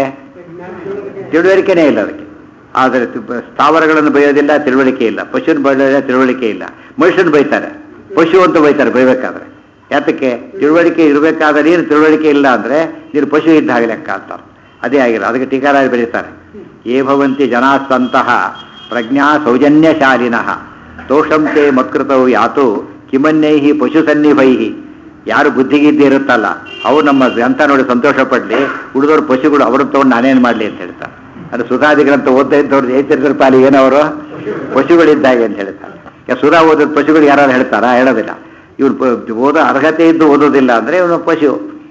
ತಿಳುವಳಿಕೆನೇ ಇಲ್ಲ ಅದಕ್ಕೆ. ಆದರೆ ಸ್ಥಾವರಗಳನ್ನು ಬೈಯೋದಿಲ್ಲ, ತಿಳುವಳಿಕೆ ಇಲ್ಲ. ಪಶುನ ಬೈಯೋದಿಲ್ಲ, ತಿಳುವಳಿಕೆ ಇಲ್ಲ. ಮನುಷ್ಯನ ಬೈತಾರೆ, ಪಶು ಅಂತ ಬೈತಾರೆ ಬೈಬೇಕಾದ್ರೆ. ಯಾತಕ್ಕೆ, ತಿಳುವಳಿಕೆ ಇರಬೇಕಾದ್ರೆ, ನೀನು ತಿಳುವಳಿಕೆ ಇಲ್ಲ ಅಂದರೆ ನೀನು ಪಶು ಇದ್ದಾಗಲೇ ಲೆಕ್ಕ ಅಂತಾರೆ. ಅದೇ ಆಗಿಲ್ಲ. ಅದಕ್ಕೆ ಟೀಕಾರಾಯರು ಬರೀತಾರೆ, ಯೇ ಭವಂತಿ ಜನಾಸ್ತಂತಹ ಪ್ರಜ್ಞಾ ಸೌಜನ್ಯಶಾಲಿನಃ ದೋಷಂತೆ ಮತ್ಕೃತವು ಯಾತು ಕಿಮನ್ಯೈಹಿ ಪಶು ಸನ್ನಿಭೈಹಿ. ಯಾರು ಬುದ್ಧಿಗಿದ್ದೇ ಇರುತ್ತಲ್ಲ ಅವು ನಮ್ಮ ಗ್ರಂಥ ನೋಡಿ ಸಂತೋಷ ಪಡಲಿ, ಉಳಿದವ್ರು ಪಶುಗಳು ಅವ್ರನ್ನ ತೊಗೊಂಡು ನಾನೇನು ಮಾಡಲಿ ಅಂತ ಹೇಳ್ತಾರೆ. ಅದು ಸುಧಾದಿಗಳಂತ ಓದ್ತಾ ಇದ್ದವ್ರು ಏತಿರ್ತರ ಪಾಲಿ ಏನವರು ಪಶುಗಳಿದ್ದಾಗೆ ಅಂತ ಹೇಳ್ತಾರೆ. ಸುಧಾ ಓದೋದು ಪಶುಗಳು ಯಾರು ಹೇಳ್ತಾರಾ, ಹೇಳೋದಿಲ್ಲ. ಇವ್ರು ಓದೋ ಅರ್ಹತೆ ಇದ್ದು ಓದೋದಿಲ್ಲ ಅಂದರೆ ಇವನು ಪಶು.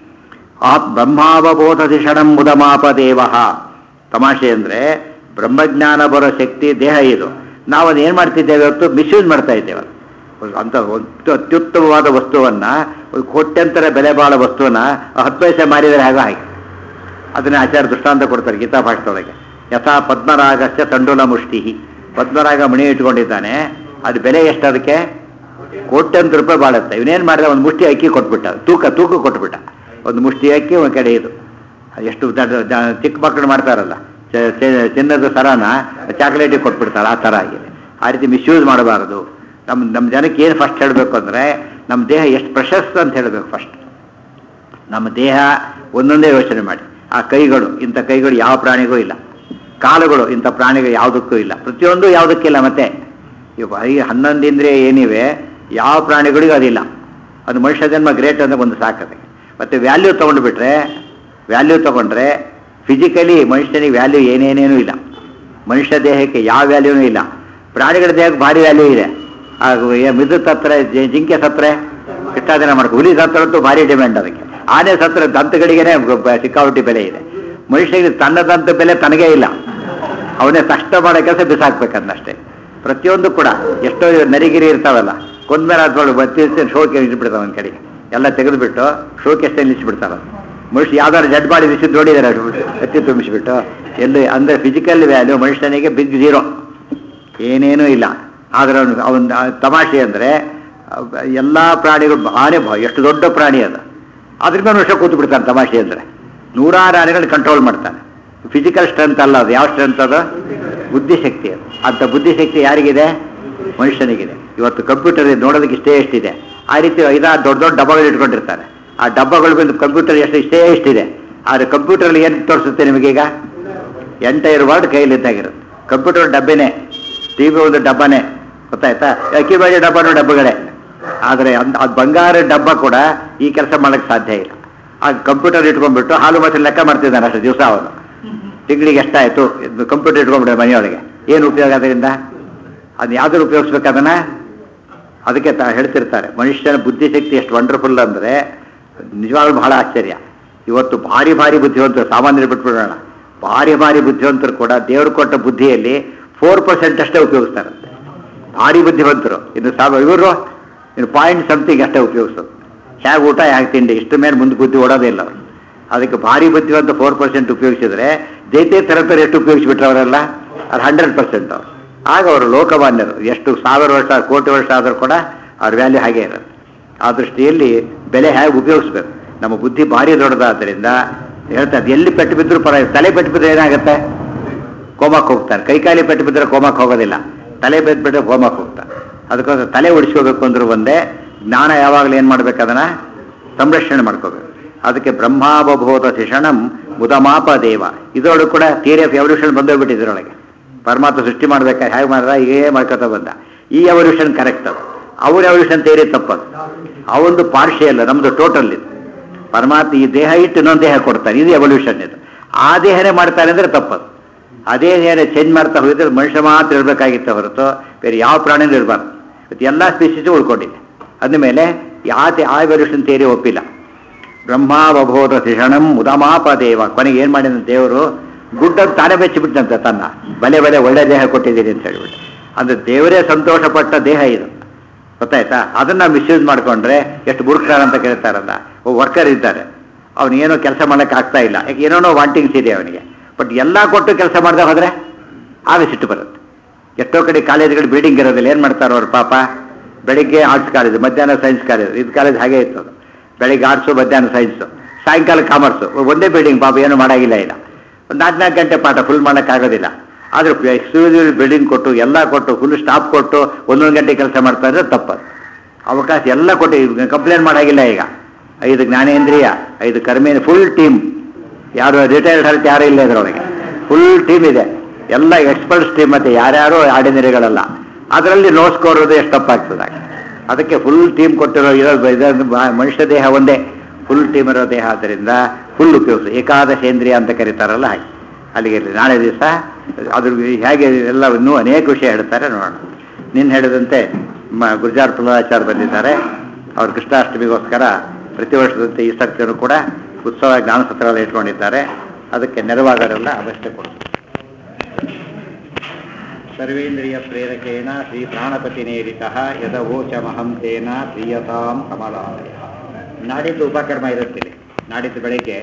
ಆ ಬ್ರಹ್ಮಾವಬೋಧಧಿಷಣಂ ಮುದಮಾಪದೇವ. ತಮಾಷೆ ಅಂದರೆ ಬ್ರಹ್ಮಜ್ಞಾನ ಬರೋ ಶಕ್ತಿ ದೇಹ ಇದು. ನಾವು ಅದೇನು ಮಾಡ್ತಿದ್ದೇವೆ ಹೊತ್ತು ಮಿಸ್ಯೂಸ್ ಮಾಡ್ತಾ ಇದ್ದೇವೆ. ಅಂತ ಅತ್ಯುತ್ತಮವಾದ ವಸ್ತುವನ್ನು, ಒಂದು ಕೋಟ್ಯಂತರ ಬೆಲೆ ಬಾಳ ವಸ್ತುವನ್ನ 10 ಪೈಸೆ ಮಾರಿದರೆ ಹಾಗೆ. ಅದನ್ನ ಆಚಾರ್ಯ ದೃಷ್ಟಾಂತ ಕೊಡ್ತಾರೆ ಗೀತಾ ಭಾಷೆಯೊಳಗೆ. ಯಥಾ ಪದ್ಮರಾಗಸ್ಯ ತಂಡುಲ ಮುಷ್ಟಿ. ಪದ್ಮರಾಗ ಮಣಿ ಇಟ್ಕೊಂಡಿದ್ದಾನೆ, ಅದು ಬೆಲೆ ಎಷ್ಟು, ಅದಕ್ಕೆ ಕೋಟ್ಯಂತರ ರೂಪಾಯಿ ಬಾಳುತ್ತೆ. ಇವನೇನು ಮಾಡಿದ, ಒಂದು ಮುಷ್ಟಿ ಅಕ್ಕಿ ಕೊಟ್ಬಿಟ್ಟ, ತೂಕ ಕೊಟ್ಬಿಟ್ಟ. ಒಂದು ಮುಷ್ಟಿ ಅಕ್ಕಿ, ಒಂದು ಕಡೆ ಇದು. ಎಷ್ಟು ಚಿಕ್ಕ ಮಕ್ಕಳು ಮಾಡ್ತಾರಲ್ಲ, ಚಿನ್ನದ ಸರನ ಚಾಕ್ಲೇಟಿಗೆ ಕೊಟ್ಬಿಡ್ತಾರೆ, ಆ ಥರ ಆಗಿದೆ. ಆ ರೀತಿ ಮಿಸ್ಯೂಸ್ ಮಾಡಬಾರದು. ನಮ್ಮ ಜನಕ್ಕೆ ಏನು ಫಸ್ಟ್ ಹೇಳಬೇಕು ಅಂದರೆ, ನಮ್ಮ ದೇಹ ಎಷ್ಟು ಪ್ರಶಸ್ತ ಅಂತ ಹೇಳಬೇಕು ಫಸ್ಟ್. ನಮ್ಮ ದೇಹ ಒಂದೊಂದೇ ಯೋಚನೆ ಮಾಡಿ. ಆ ಕೈಗಳು, ಇಂಥ ಕೈಗಳು ಯಾವ ಪ್ರಾಣಿಗೂ ಇಲ್ಲ. ಕಾಲುಗಳು ಇಂಥ ಪ್ರಾಣಿಗಳು ಯಾವುದಕ್ಕೂ ಇಲ್ಲ. ಪ್ರತಿಯೊಂದು ಯಾವುದಕ್ಕಿಲ್ಲ. ಮತ್ತೆ ಇವು 11 ಇಂದ್ರಿಯ ಏನಿವೆ, ಯಾವ ಪ್ರಾಣಿಗಳಿಗೂ ಅದಿಲ್ಲ. ಅದು ಮನುಷ್ಯ ಜನ್ಮ ಗ್ರೇಟ್ ಅಂದರೆ ಒಂದು ಸಾಕದೆ. ಮತ್ತು ವ್ಯಾಲ್ಯೂ ತೊಗೊಂಡ್ರೆ ಫಿಸಿಕಲಿ ಮನುಷ್ಯನಿಗೆ ವ್ಯಾಲ್ಯೂ ಏನೇನೇನೂ ಇಲ್ಲ. ಮನುಷ್ಯ ದೇಹಕ್ಕೆ ಯಾವ ವ್ಯಾಲ್ಯೂನೂ ಇಲ್ಲ. ಪ್ರಾಣಿಗಳ ದೇಹಕ್ಕೆ ಭಾರಿ ವ್ಯಾಲ್ಯೂ ಇದೆ. ಮಿದು ಸತ್ರೆ, ಜಿಂಕೆ ಸತ್ರೆ ಇಷ್ಟಾದಿನ ಮಾಡ್ಕೊ. ಹುಲಿ ಸತ್ತರಂತೂ ಭಾರಿ ಡಿಮ್ಯಾಂಡ್ ಅದಕ್ಕೆ. ಆನೆ ಸತ್ರೆ ದಂತಗಳಿಗೇನೆ ಸಿಕ್ಕಾಪಟ್ಟಿ ಬೆಲೆ ಇದೆ. ಮನುಷ್ಯನಿಗೆ ತನ್ನ ದಂತ ಬೆಲೆ ತನಗೇ ಇಲ್ಲ. ಅವನೇ ಕಷ್ಟ ಮಾಡೋ ಕೆಲಸ ಬಿಸಾಕ್ಬೇಕಂದಷ್ಟೇ. ಪ್ರತಿಯೊಂದು ಕೂಡ ಎಷ್ಟೋ ನರಿಗಿರಿ ಇರ್ತಾವಲ್ಲ, ಕೊಂದ್ಮೇಲೆ ಅದ್ರೊಳಗೆ ಬತ್ತಿ ಶೋಕೆ ನಿಲ್ಲಿಸ್ಬಿಡ್ತಾವೆ. ಒಂದು ಕಡೆಗೆ ಎಲ್ಲ ತೆಗೆದುಬಿಟ್ಟು ಶೋಕೆಷ್ಟೇ ನಿಲ್ಲಿಸ್ಬಿಡ್ತಾವೆ. ಮನುಷ್ಯ ಯಾವ್ದಾದ್ರು ಜಡ್ ಬಾಡಿ ನಿಲ್ಲಿಸಿ ನೋಡಿದ್ದಾರೆ, ಎತ್ತಿ ತುಂಬಿಸ್ಬಿಟ್ಟು ಎಲ್ಲಿ ಅಂದರೆ ಫಿಸಿಕಲ್ ವ್ಯಾಲ್ಯೂ ಮನುಷ್ಯನಿಗೆ ಬಿಗ್ ಜೀರೋ, ಏನೇನೂ ಇಲ್ಲ. ಆದರೆ ಅವನ ತಮಾಷೆ ಅಂದರೆ ಎಲ್ಲ ಪ್ರಾಣಿಗಳು, ಆನೆ ಎಷ್ಟು ದೊಡ್ಡ ಪ್ರಾಣಿ ಅದು, ಅದ್ರಿಂದ ಮನುಷ್ಯ ಕೂತು ಬಿಡ್ತಾನೆ. ತಮಾಷೆ ಅಂದರೆ 100 ಆನೆಗಳನ್ನ ಕಂಟ್ರೋಲ್ ಮಾಡ್ತಾನೆ. ಫಿಸಿಕಲ್ ಸ್ಟ್ರೆಂತ್ ಅಲ್ಲ ಅದು. ಯಾವ ಸ್ಟ್ರೆಂತ್ ಅದು, ಬುದ್ಧಿಶಕ್ತಿ ಅದು. ಅಂಥ ಬುದ್ಧಿಶಕ್ತಿ ಯಾರಿಗಿದೆ, ಮನುಷ್ಯನಿಗಿದೆ. ಇವತ್ತು ಕಂಪ್ಯೂಟರ್ ನೋಡೋದಕ್ಕೆ ಎಷ್ಟಿದೆ, ಆ ರೀತಿ 5-6 ದೊಡ್ಡ ಡಬ್ಬಗಳು ಇಟ್ಕೊಂಡಿರ್ತಾರೆ. ಆ ಡಬ್ಬಗಳು ಬಂದು ಕಂಪ್ಯೂಟರ್ ಎಷ್ಟಿದೆ. ಆದರೆ ಕಂಪ್ಯೂಟರ್ಲಿ ಏನು ತೋರಿಸುತ್ತೆ ನಿಮಗೀಗ, ಎಂಟೈರ್ ವರ್ಡ್ ಕೈಲಿದ್ದಾಗಿರುತ್ತೆ. ಕಂಪ್ಯೂಟರ್ ಡಬ್ಬೆನೇ, ಟಿ ವಿ ಒಂದು ಡಬ್ಬನೇ, ಗೊತ್ತಾಯ್ತಾ. ಅಕ್ಕಿ ಬೇಳೆ ಡಬ್ಬಗಳೇ. ಆದರೆ ಅದು ಬಂಗಾರ ಡಬ್ಬ ಕೂಡ ಈ ಕೆಲಸ ಮಾಡಕ್ಕೆ ಸಾಧ್ಯ ಇಲ್ಲ. ಆ ಕಂಪ್ಯೂಟರ್ ಇಟ್ಕೊಂಡ್ಬಿಟ್ಟು ಹಾಲು ಮೊಸರು ಲೆಕ್ಕ ಮಾಡ್ತಿದ್ದಾನೆ ಅಷ್ಟು ದಿವಸ ಅವನು. ತಿಂಗಳಿಗೆ ಎಷ್ಟಾಯಿತು ಕಂಪ್ಯೂಟರ್ ಇಟ್ಕೊಂಡ್ಬಿಟ್ಟೆ ಮನೆಯೊಳಗೆ, ಏನು ಉಪಯೋಗ ಅದರಿಂದ? ಅದು ಯಾವ್ದಾದ್ರು ಉಪಯೋಗಿಸ್ಬೇಕದನ್ನ? ಅದಕ್ಕೆ ಹೇಳ್ತಿರ್ತಾರೆ ಮನುಷ್ಯನ ಬುದ್ಧಿಶಕ್ತಿ ಎಷ್ಟು ವಂಡರ್ಫುಲ್ ಅಂದರೆ ನಿಜವಾಗ್ಲೂ ಬಹಳ ಆಶ್ಚರ್ಯ. ಇವತ್ತು ಭಾರಿ ಭಾರಿ ಬುದ್ಧಿವಂತರು, ಸಾಮಾನ್ಯರು ಬಿಟ್ಬಿಡೋಣ, ಭಾರಿ ಭಾರಿ ಬುದ್ಧಿವಂತರು ಕೂಡ ದೇವರು ಕೊಟ್ಟ ಬುದ್ಧಿಯಲ್ಲಿ 4% ಅಷ್ಟೇ ಉಪಯೋಗಿಸ್ತಾರಂತೆ. ಭಾರಿ ಬುದ್ಧಿವಂತರು ಇನ್ನು ಇವರು ಇನ್ನು ಪಾಯಿಂಟ್ ಸಮಥಿಂಗ್ ಅಷ್ಟೇ ಉಪಯೋಗಿಸೋದು. ಹೇಗೆ ಊಟ ಹೇಗೆ ತಿಂಡಿ ಇಷ್ಟು ಮೇಲೆ ಮುಂದೆ ಬುದ್ಧಿ ಓಡೋದೇ ಇಲ್ಲ ಅವರು. ಅದಕ್ಕೆ ಭಾರಿ ಬುದ್ಧಿವಂತ 4% ಉಪಯೋಗಿಸಿದ್ರೆ ಜೈತೆ ಥರ ಎಷ್ಟು ಉಪಯೋಗಿಸ್ಬಿಟ್ರೆ ಅವರೆಲ್ಲ ಅದು 100% ಅವರು. ಆಗ ಅವರು ಲೋಕಮಾನ್ಯರು. ಎಷ್ಟು 1000 ವರ್ಷ ಕೋಟಿ ವರ್ಷ ಆದರೂ ಕೂಡ ಅವ್ರ ವ್ಯಾಲ್ಯೂ ಹಾಗೆ ಇರುತ್ತೆ. ಆ ದೃಷ್ಟಿಯಲ್ಲಿ ಬೆಲೆ ಹೇಗೆ ಉಪಯೋಗಿಸ್ಬೇಕು. ನಮ್ಮ ಬುದ್ಧಿ ಭಾರಿ ದೊಡ್ಡದಾದ್ದರಿಂದ ಹೇಳ್ತಾರೆ ಎಲ್ಲಿ ಪೆಟ್ಟು ಬಿದ್ದರೂ ಪರವಾಗಿಲ್ಲ, ತಲೆ ಪೆಟ್ಟು ಬಿದ್ದರೆ ಏನಾಗುತ್ತೆ? ಕೋಮಕ್ಕೆ ಹೋಗ್ತಾರೆ. ಕೈಕಾಲಿ ಪೆಟ್ಟು ಬಿದ್ದರೆ ಕೋಮಕ್ಕೆ ಹೋಗೋದಿಲ್ಲ, ತಲೆ ಬಿದ್ದುಬಿಟ್ರೆ ಕೋಮಕ್ಕೆ ಹೋಗ್ತಾರೆ. ಅದಕ್ಕೋಸ್ಕರ ತಲೆ ಉಳಿಸ್ಕೋಬೇಕು ಅಂದ್ರೂ ಒಂದೇ, ಜ್ಞಾನ ಯಾವಾಗಲೂ ಏನು ಮಾಡ್ಬೇಕು, ಅದನ್ನು ಸಂರಕ್ಷಣೆ ಮಾಡ್ಕೋಬೇಕು. ಅದಕ್ಕೆ ಬ್ರಹ್ಮಾವಬೋಧ ಶಿಷಣಂ ಮುದಮಾಪ ದೇವ. ಇದರೊಳಗೆ ಕೂಡ ಥಿಯರಿ ಆಫ್ ಎವಲ್ಯೂಷನ್ ಬಂದೋಗ್ಬಿಟ್ಟು ಇದರೊಳಗೆ ಪರಮಾತ್ಮ ಸೃಷ್ಟಿ ಮಾಡ್ಬೇಕಾದ್ರೆ ಹೇಗೆ ಮಾಡಿದ ಹೀಗೇ ಮಾಡ್ಕೊತಾ ಬಂದ. ಈ ಎವಲ್ಯೂಷನ್ ಕರೆಕ್ಟ್, ಅದು ಅವ್ರ ಎವಲ್ಯೂಷನ್ ಥಿಯರಿ ತಪ್ಪದು. ಅವೊಂದು ಪಾರ್ಷಿಯಲ್, ನಮ್ಮದು ಟೋಟಲ್ ಇದು. ಪರಮಾತ್ಮ ಈ ದೇಹ ಇಟ್ಟು ಇನ್ನೊಂದು ದೇಹ ಕೊಡ್ತಾನೆ, ಇದು ಎವಲ್ಯೂಷನ್. ಇದು ಆ ದೇಹನೇ ಮಾಡ್ತಾನೆ ಅಂದರೆ ತಪ್ಪದು. ಅದೇ ದೇಹನೇ ಚೇಂಜ್ ಮಾಡ್ತಾ ಹೋಗಿದ್ರೆ ಮನುಷ್ಯ ಮಾತ್ರ ಇರಬೇಕಾಗಿತ್ತು ಹೊರತು ಬೇರೆ ಯಾವ ಪ್ರಾಣಿನೂ ಇರಬಾರ್ದು. ಇವತ್ತು ಎಲ್ಲ ಸ್ಪೀಸೀಸು ಉಳ್ಕೊಂಡಿದೆ. ಅಂದಮೇಲೆ ಆ ಎವಲ್ಯೂಷನ್ ಥಿಯರಿ ಒಪ್ಪಿಲ್ಲ. ಬ್ರಹ್ಮಾವಬೋಧ ಶಿಷಣಂ ಉದಮಾಪ ದೇವ. ಕೊನೆಗೆ ಏನು ಮಾಡಿದ ದೇವರು ಗುಡ್ಡನ್ನು ತಾನೇ ಬೆಚ್ಚಿಬಿಟ್ಟಂತೆ ತನ್ನ ಬಲೆ ಒಳ್ಳೆ ದೇಹ ಕೊಟ್ಟಿದ್ದೀರಿ ಅಂತ ಹೇಳ್ಬಿಟ್ಟು. ಅಂದರೆ ದೇವರೇ ಸಂತೋಷಪಟ್ಟ ದೇಹ ಇದು, ಗೊತ್ತಾಯ್ತಾ? ಅದನ್ನು ಮಿಸ್ಯೂಸ್ ಮಾಡಿಕೊಂಡ್ರೆ ಎಷ್ಟು ಬುರ್ಖಾರ ಅಂತ ಕೇಳ್ತಾರಲ್ಲ. ವರ್ಕರ್ ಇದ್ದಾರೆ, ಅವನಿಗೇನೋ ಕೆಲಸ ಮಾಡೋಕ್ಕೆ ಆಗ್ತಾ ಇಲ್ಲ, ಯಾಕೆ ಏನೋ ವಾಂಟಿಂಗ್ಸ್ ಇದೆ ಅವನಿಗೆ. ಬಟ್ ಎಲ್ಲ ಕೊಟ್ಟು ಕೆಲಸ ಮಾಡಿದೆ ಹೋದರೆ ಆಗ ಸಿಟ್ಟು ಬರುತ್ತೆ. ಎಷ್ಟೋ ಕಡೆ ಕಾಲೇಜ್ಗಳು ಬಿಲ್ಡಿಂಗ್ ಇರೋದಿಲ್ಲ, ಏನು ಮಾಡ್ತಾರೆ ಅವ್ರು ಪಾಪ? ಬೆಳಿಗ್ಗೆ ಆರ್ಟ್ಸ್ ಕಾಲೇಜು, ಮಧ್ಯಾಹ್ನ ಸೈನ್ಸ್ ಕಾಲೇಜು. ಇದು ಕಾಲೇಜ್ ಹಾಗೆ ಇತ್ತು, ಅದು ಬೆಳಿಗ್ಗೆ ಆರ್ಟ್ಸು ಮಧ್ಯಾಹ್ನ ಸೈನ್ಸು, ಸಾಯಂಕಾಲ ಕಾಮರ್ಸು. ಒಂದೇ ಬಿಲ್ಡಿಂಗ್ ಪಾಪ, ಏನು ಮಾಡೋಂಗಿಲ್ಲ. ಇಲ್ಲ ಒಂದು 4 ಗಂಟೆ ಪಾಠ ಫುಲ್ ಮಾಡೋಕ್ಕಾಗೋದಿಲ್ಲ. ಆದರೂ ಎಕ್ಸ್ಕ್ಲೂಸಿವ್ ಬಿಲ್ಡಿಂಗ್ ಕೊಟ್ಟು ಎಲ್ಲ ಕೊಟ್ಟು ಫುಲ್ ಸ್ಟಾಫ್ ಕೊಟ್ಟು 1 ಗಂಟೆ ಕೆಲಸ ಮಾಡ್ತಾ ಇದ್ರೆ ತಪ್ಪದು. ಅವಕಾಶ ಎಲ್ಲ ಕೊಟ್ಟು ಕಂಪ್ಲೇಂಟ್ ಮಾಡೋಂಗಿಲ್ಲ. ಈಗ 5 ಜ್ಞಾನೇಂದ್ರಿಯ 5 ಕರ್ಮೇಂದ್ರ ಫುಲ್ ಟೀಮ್, ಯಾರು ರಿಟೈರ್ಡ್ ಹೆಲ್ತ್ ಯಾರೂ ಇಲ್ಲ ಇದರೊಳಗೆ, ಫುಲ್ ಟೀಮ್ ಇದೆ, ಎಲ್ಲ ಎಕ್ಸ್ಪರ್ಟ್ಸ್ ಟೀಮ್. ಮತ್ತು ಯಾರ್ಯಾರು ಆರ್ಡಿನರಿಗಳಲ್ಲ. ಅದರಲ್ಲಿ ನೋ ಸ್ಕೋರ್ ಇರೋದು ಎಷ್ಟು ತಪ್ಪಾಗ್ತದೆ. ಅದಕ್ಕೆ ಫುಲ್ ಟೀಮ್ ಕೊಟ್ಟಿರೋ ಇದೊಂದು ಮನುಷ್ಯ ದೇಹ ಒಂದೇ, ಫುಲ್ ಟೀಮ್ ಇರೋ ದೇಹ. ಆದ್ದರಿಂದ ಫುಲ್ ಉಪಯೋಗಿಸು. ಏಕಾದಶೇಂದ್ರಿಯ ಅಂತ ಕರೀತಾರಲ್ಲ ಹಾಗೆ. ಅಲ್ಲಿಗೆ ನಾಳೆ ದಿವಸ ಅದ್ರ ಹೇಗೆ ಎಲ್ಲ ಇನ್ನೂ ಅನೇಕ ವಿಷಯ ಹೇಳ್ತಾರೆ, ನೋಡೋಣ. ನಿನ್ನ ಹೇಳಿದಂತೆ ಗುರ್ಜಾರ್ ಪ್ರಹ್ಲಾದಾಚಾರ್ಯ ಬಂದಿದ್ದಾರೆ. ಅವರು ಕೃಷ್ಣಾಷ್ಟಮಿಗೋಸ್ಕರ ಪ್ರತಿ ವರ್ಷದಂತೆ ಈ ಸರ್ತಿಯೂ ಕೂಡ ಉತ್ಸವ ಜ್ಞಾನಸತ್ರದಲ್ಲಿ ಇಟ್ಕೊಂಡಿದ್ದಾರೆ. ಅದಕ್ಕೆ ನೆರವಾಗರೆಲ್ಲ ಅವಶ್ಯ ಕೊಡ್ತಾರೆ. ಸರ್ವೇಂದ್ರಿಯ ಪ್ರೇರಕೇಣ ಶ್ರೀ ಪ್ರಾಣಪತಿನೇರಿತಃ ಯದವೋಚಮಹಂ ತೇನ ಪ್ರೀಯತಾಂ ಕಮಲಾಲಯ. ನಾಡಿದ್ದು ಉಪಕರ್ಮ ಇರುತ್ತಿದೆ. ನಾಡಿದ್ದು ಬೆಳಗ್ಗೆ